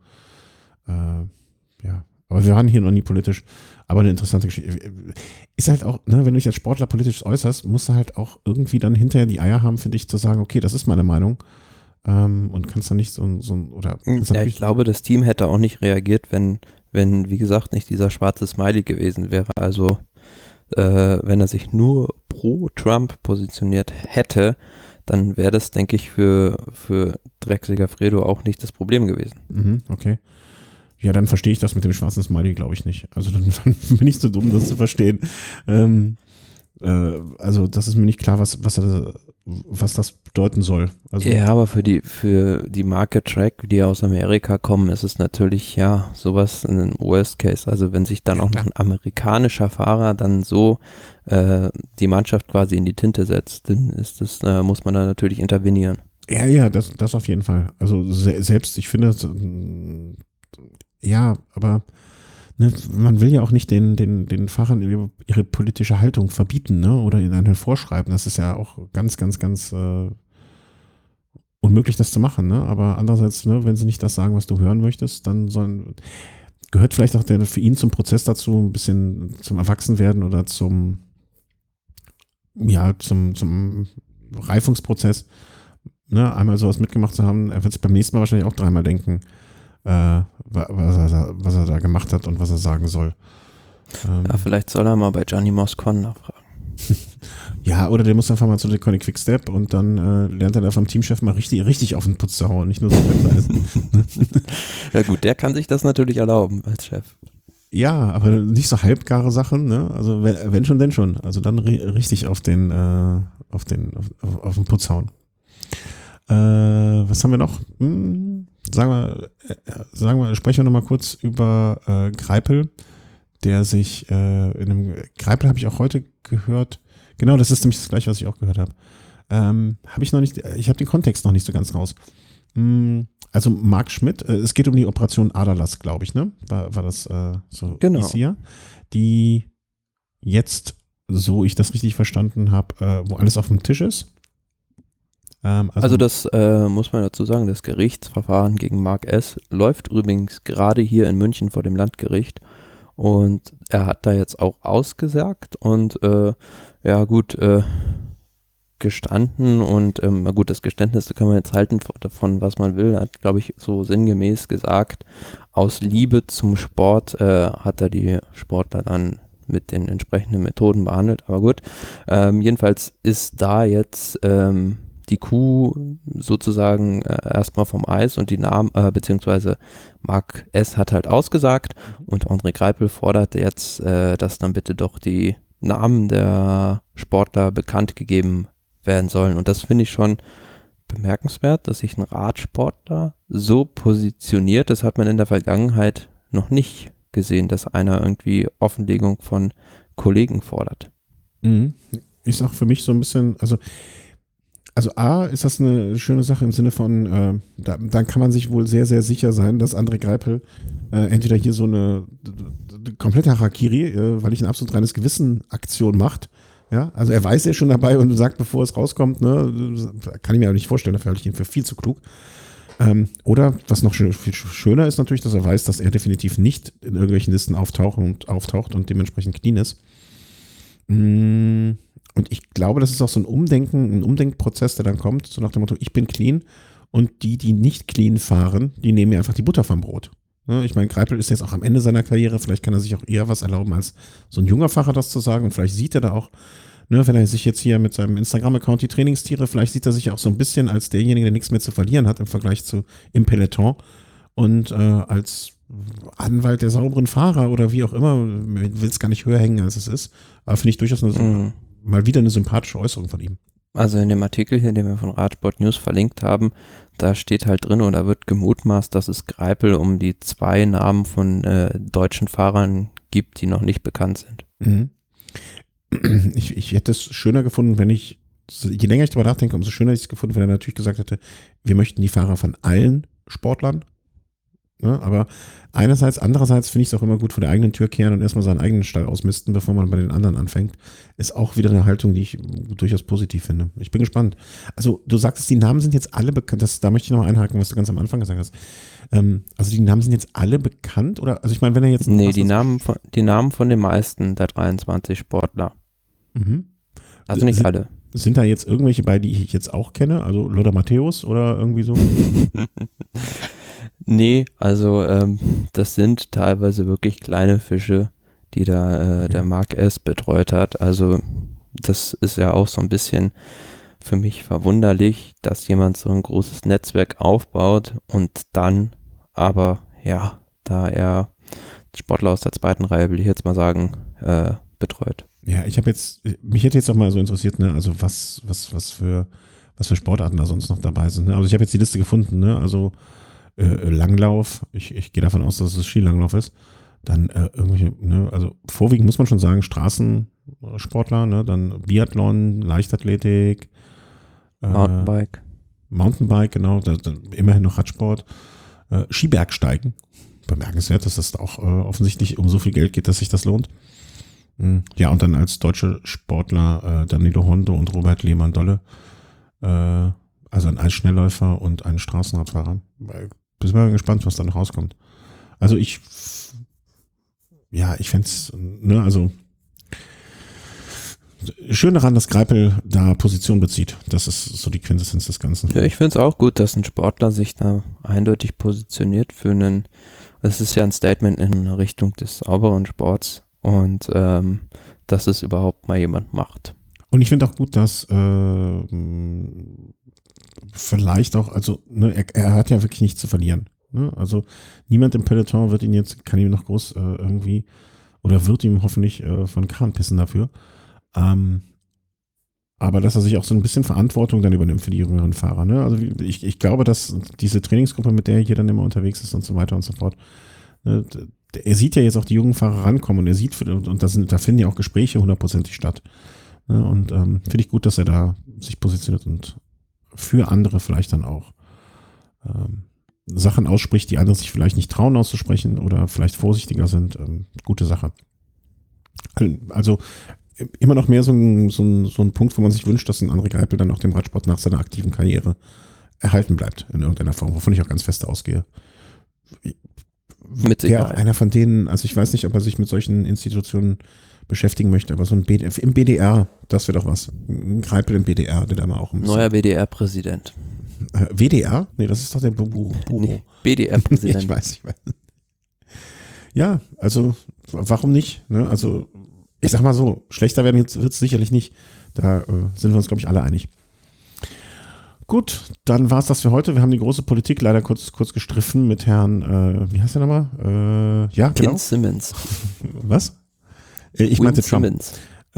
ja. Aber wir waren hier noch nie politisch, aber eine interessante Geschichte. Ist halt auch, ne, wenn du dich als Sportler politisch äußerst, musst du halt auch irgendwie dann hinterher die Eier haben, finde ich, zu sagen, okay, das ist meine Meinung. Und kannst dann nicht oder. Ja, ich glaube, das Team hätte auch nicht reagiert, wenn, wie gesagt, nicht dieser schwarze Smiley gewesen wäre. Also, wenn er sich nur pro Trump positioniert hätte, dann wäre das, denke ich, für Dreck Fredo auch nicht das Problem gewesen. Okay. Ja, dann verstehe ich das mit dem schwarzen Smiley, glaube ich nicht. Also dann bin ich zu dumm, das zu verstehen. Also das ist mir nicht klar, was das bedeuten soll. Also, ja, aber für die Marke Track, die aus Amerika kommen, ist es natürlich ja sowas in einem Worst Case. Also wenn sich dann auch noch ein amerikanischer Fahrer dann so die Mannschaft quasi in die Tinte setzt, dann ist das, muss man da natürlich intervenieren. Ja, das auf jeden Fall. Also selbst, ich finde, ja, aber ne, man will ja auch nicht den Fahrern ihre politische Haltung verbieten, ne, oder ihnen vorschreiben. Das ist ja auch ganz, ganz, ganz unmöglich, das zu machen, ne? Aber andererseits, ne, wenn sie nicht das sagen, was du hören möchtest, dann gehört vielleicht auch für ihn zum Prozess dazu, ein bisschen zum Erwachsenwerden oder zum Reifungsprozess, ne, einmal sowas mitgemacht zu haben. Er wird es beim nächsten Mal wahrscheinlich auch dreimal denken, was er da gemacht hat und was er sagen soll. Ja, vielleicht soll er mal bei Gianni Moscon nachfragen. Ja, oder der muss einfach mal zu der Koenig Quickstep und dann lernt er da vom Teamchef mal richtig auf den Putz zu hauen, nicht nur so Bremseisen. Ja gut, der kann sich das natürlich erlauben als Chef. Ja, aber nicht so halbgare Sachen, ne? Also wenn schon, denn schon. Also dann richtig auf den Putz hauen. Was haben wir noch? Sagen wir, sprechen wir nochmal kurz über Greipel, der sich Greipel habe ich auch heute gehört. Genau, das ist nämlich das Gleiche, was ich auch gehört habe. Ich habe den Kontext noch nicht so ganz raus. Also Marc Schmidt, es geht um die Operation Aderlass, glaube ich, ne? War das so? Genau. Hier, die jetzt, so ich das richtig verstanden habe, wo alles auf dem Tisch ist. Also das muss man dazu sagen, das Gerichtsverfahren gegen Marc S. läuft übrigens gerade hier in München vor dem Landgericht und er hat da jetzt auch ausgesagt und ja gut, gestanden und na gut, das Geständnis kann man jetzt halten davon, was man will. Er hat, glaube ich, so sinngemäß gesagt, aus Liebe zum Sport hat er die Sportler dann mit den entsprechenden Methoden behandelt, aber gut. Jedenfalls ist da jetzt die Kuh sozusagen erstmal vom Eis und die Namen, beziehungsweise Marc S. hat halt ausgesagt und André Greipel fordert jetzt, dass dann bitte doch die Namen der Sportler bekannt gegeben werden sollen. Und das finde ich schon bemerkenswert, dass sich ein Radsportler so positioniert. Das hat man in der Vergangenheit noch nicht gesehen, dass einer irgendwie Offenlegung von Kollegen fordert. Ist auch für mich so ein bisschen, also A, ist das eine schöne Sache im Sinne von, dann kann man sich wohl sehr, sehr sicher sein, dass André Greipel entweder hier so eine komplette Harakiri, weil ich ein absolut reines Gewissen Aktion macht. Ja, also er weiß ja schon dabei und sagt, bevor es rauskommt, ne, kann ich mir aber nicht vorstellen, dafür halte ich ihn für viel zu klug. Oder, was noch viel schöner ist natürlich, dass er weiß, dass er definitiv nicht in irgendwelchen Listen auftaucht und dementsprechend clean ist. Und ich glaube, das ist auch so ein Umdenkprozess, der dann kommt, so nach dem Motto, ich bin clean und die nicht clean fahren, die nehmen mir einfach die Butter vom Brot. Ich meine, Greipel ist jetzt auch am Ende seiner Karriere, vielleicht kann er sich auch eher was erlauben, als so ein junger Fahrer das zu sagen und vielleicht sieht er da auch Ne, wenn er sich jetzt hier mit seinem Instagram-Account die Trainingstiere, vielleicht sieht er sich auch so ein bisschen als derjenige, der nichts mehr zu verlieren hat im Vergleich zu im Peloton und als Anwalt der sauberen Fahrer oder wie auch immer, will es gar nicht höher hängen, als es ist. Aber finde ich durchaus mal wieder eine sympathische Äußerung von ihm. Also in dem Artikel hier, den wir von Radsport News verlinkt haben, da steht halt drin oder wird gemutmaßt, dass es Greipel um die 2 Namen von deutschen Fahrern gibt, die noch nicht bekannt sind. Mhm. Ich hätte es schöner gefunden, wenn je länger ich darüber nachdenke, umso schöner hätte ich es gefunden, wenn er natürlich gesagt hätte, wir möchten die Fahrer von allen Sportlern. Ja, aber andererseits finde ich es auch immer gut, vor der eigenen Tür kehren und erstmal seinen eigenen Stall ausmisten, bevor man bei den anderen anfängt. Ist auch wieder eine Haltung, die ich durchaus positiv finde. Ich bin gespannt. Also du sagtest, die Namen sind jetzt alle bekannt. Da möchte ich noch mal einhaken, was du ganz am Anfang gesagt hast. Also die Namen sind jetzt alle bekannt? Oder, also ich meine, wenn er jetzt... Nee, die Namen von den meisten der 23 Sportler. Mhm. Also nicht alle. Sind da jetzt irgendwelche bei, die ich jetzt auch kenne? Also Lothar Matthäus oder irgendwie so? Nee, also das sind teilweise wirklich kleine Fische, die da der Marc S. betreut hat. Also das ist ja auch so ein bisschen für mich verwunderlich, dass jemand so ein großes Netzwerk aufbaut und dann aber, ja, da er Sportler aus der 2. Reihe, will ich jetzt mal sagen, betreut. Ja, mich hätte jetzt auch mal so interessiert, ne, also was für Sportarten da sonst noch dabei sind. Ne? Also ich habe jetzt die Liste gefunden, ne, also Langlauf, ich gehe davon aus, dass es Skilanglauf ist. Dann irgendwelche, ne, also vorwiegend muss man schon sagen, Straßensportler, ne, dann Biathlon, Leichtathletik, Mountainbike, genau, immerhin noch Radsport, Skibergsteigen. Bemerkenswert, dass das auch offensichtlich um so viel Geld geht, dass sich das lohnt. Ja, und dann als deutsche Sportler Danilo Hondo und Robert Lehmann-Dolle, also ein Eisschnellläufer und ein Straßenradfahrer. Bin mal gespannt, was da noch rauskommt. Also ich fände es, ne, also schön daran, dass Greipel da Position bezieht. Das ist so die Quintessenz des Ganzen. Ja, ich finde es auch gut, dass ein Sportler sich da eindeutig positioniert es ist ja ein Statement in Richtung des sauberen Sports und dass es überhaupt mal jemand macht. Und ich finde auch gut, dass vielleicht auch, also ne, er hat ja wirklich nichts zu verlieren. Ne? Also niemand im Peloton kann ihm noch groß irgendwie oder wird ihm hoffentlich von Kahn pissen dafür. Aber dass er sich auch so ein bisschen Verantwortung dann übernimmt für die jüngeren Fahrer. Ne? Also ich glaube, dass diese Trainingsgruppe, mit der er hier dann immer unterwegs ist und so weiter und so fort, ne, er sieht ja jetzt auch die jungen Fahrer rankommen und er sieht, und da finden ja auch Gespräche 100%ig statt. Ne? Und finde ich gut, dass er da sich positioniert und für andere vielleicht dann auch Sachen ausspricht, die andere sich vielleicht nicht trauen auszusprechen oder vielleicht vorsichtiger sind. Gute Sache. Also immer noch mehr so ein Punkt, wo man sich wünscht, dass ein André Greipel dann auch dem Radsport nach seiner aktiven Karriere erhalten bleibt in irgendeiner Form, wovon ich auch ganz fest ausgehe. Mit Sicherheit. Ja, einer von denen, also ich weiß nicht, ob er sich mit solchen Institutionen beschäftigen möchte, aber so ein im BDR, das wäre doch was. Ein Greipel im BDR, der da mal auch ein bisschen. Neuer BDR-Präsident. WDR? Nee, das ist doch der Bureau. Nee, BDR-Präsident. Ich weiß. Ja, also warum nicht? Ne? Also ich sag mal so, schlechter werden wird es sicherlich nicht. Da sind wir uns, glaube ich, alle einig. Gut, dann war es das für heute. Wir haben die große Politik leider kurz gestriffen mit Herrn, wie heißt der nochmal? Ja, genau. Ken Simmons. Was? Ich meinte Trump. Simmons.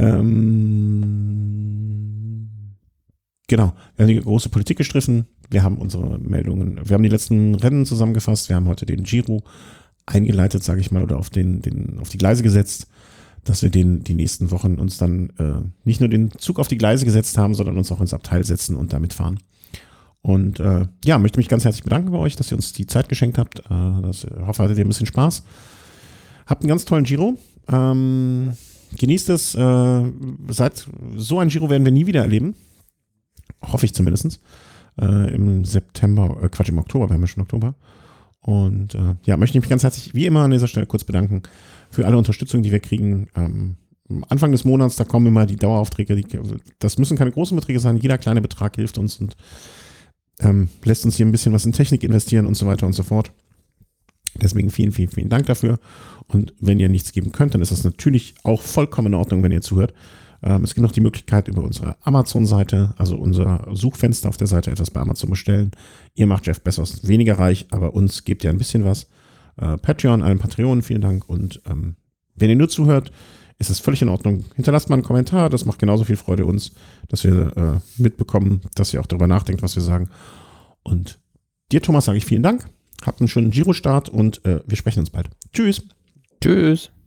Genau, wir haben die große Politik gestriffen. Wir haben unsere Meldungen, wir haben die letzten Rennen zusammengefasst. Wir haben heute den Giro eingeleitet, sage ich mal, oder auf die Gleise gesetzt, dass wir die nächsten Wochen uns dann nicht nur den Zug auf die Gleise gesetzt haben, sondern uns auch ins Abteil setzen und damit fahren. Und möchte mich ganz herzlich bedanken bei euch, dass ihr uns die Zeit geschenkt habt. Ich hoffe, hattet ihr ein bisschen Spaß. Habt einen ganz tollen Giro. Genießt es. So ein Giro werden wir nie wieder erleben. Hoffe ich zumindest. Im Oktober, wir haben ja schon Oktober. Und möchte ich mich ganz herzlich, wie immer, an dieser Stelle kurz bedanken für alle Unterstützung, die wir kriegen. Anfang des Monats, da kommen immer die Daueraufträge. Das müssen keine großen Beträge sein. Jeder kleine Betrag hilft uns und lässt uns hier ein bisschen was in Technik investieren und so weiter und so fort. Deswegen vielen, vielen, vielen Dank dafür. Und wenn ihr nichts geben könnt, dann ist das natürlich auch vollkommen in Ordnung, wenn ihr zuhört. Es gibt noch die Möglichkeit, über unsere Amazon-Seite, also unser Suchfenster auf der Seite, etwas bei Amazon bestellen. Ihr macht Jeff Bezos weniger reich, aber uns gebt ihr ein bisschen was. Patreon, allen Patreonen, vielen Dank. Und wenn ihr nur zuhört, ist es völlig in Ordnung. Hinterlasst mal einen Kommentar, das macht genauso viel Freude uns, dass wir mitbekommen, dass ihr auch darüber nachdenkt, was wir sagen. Und dir, Thomas, sage ich vielen Dank. Habt einen schönen Girostart und wir sprechen uns bald. Tschüss. Tschüss.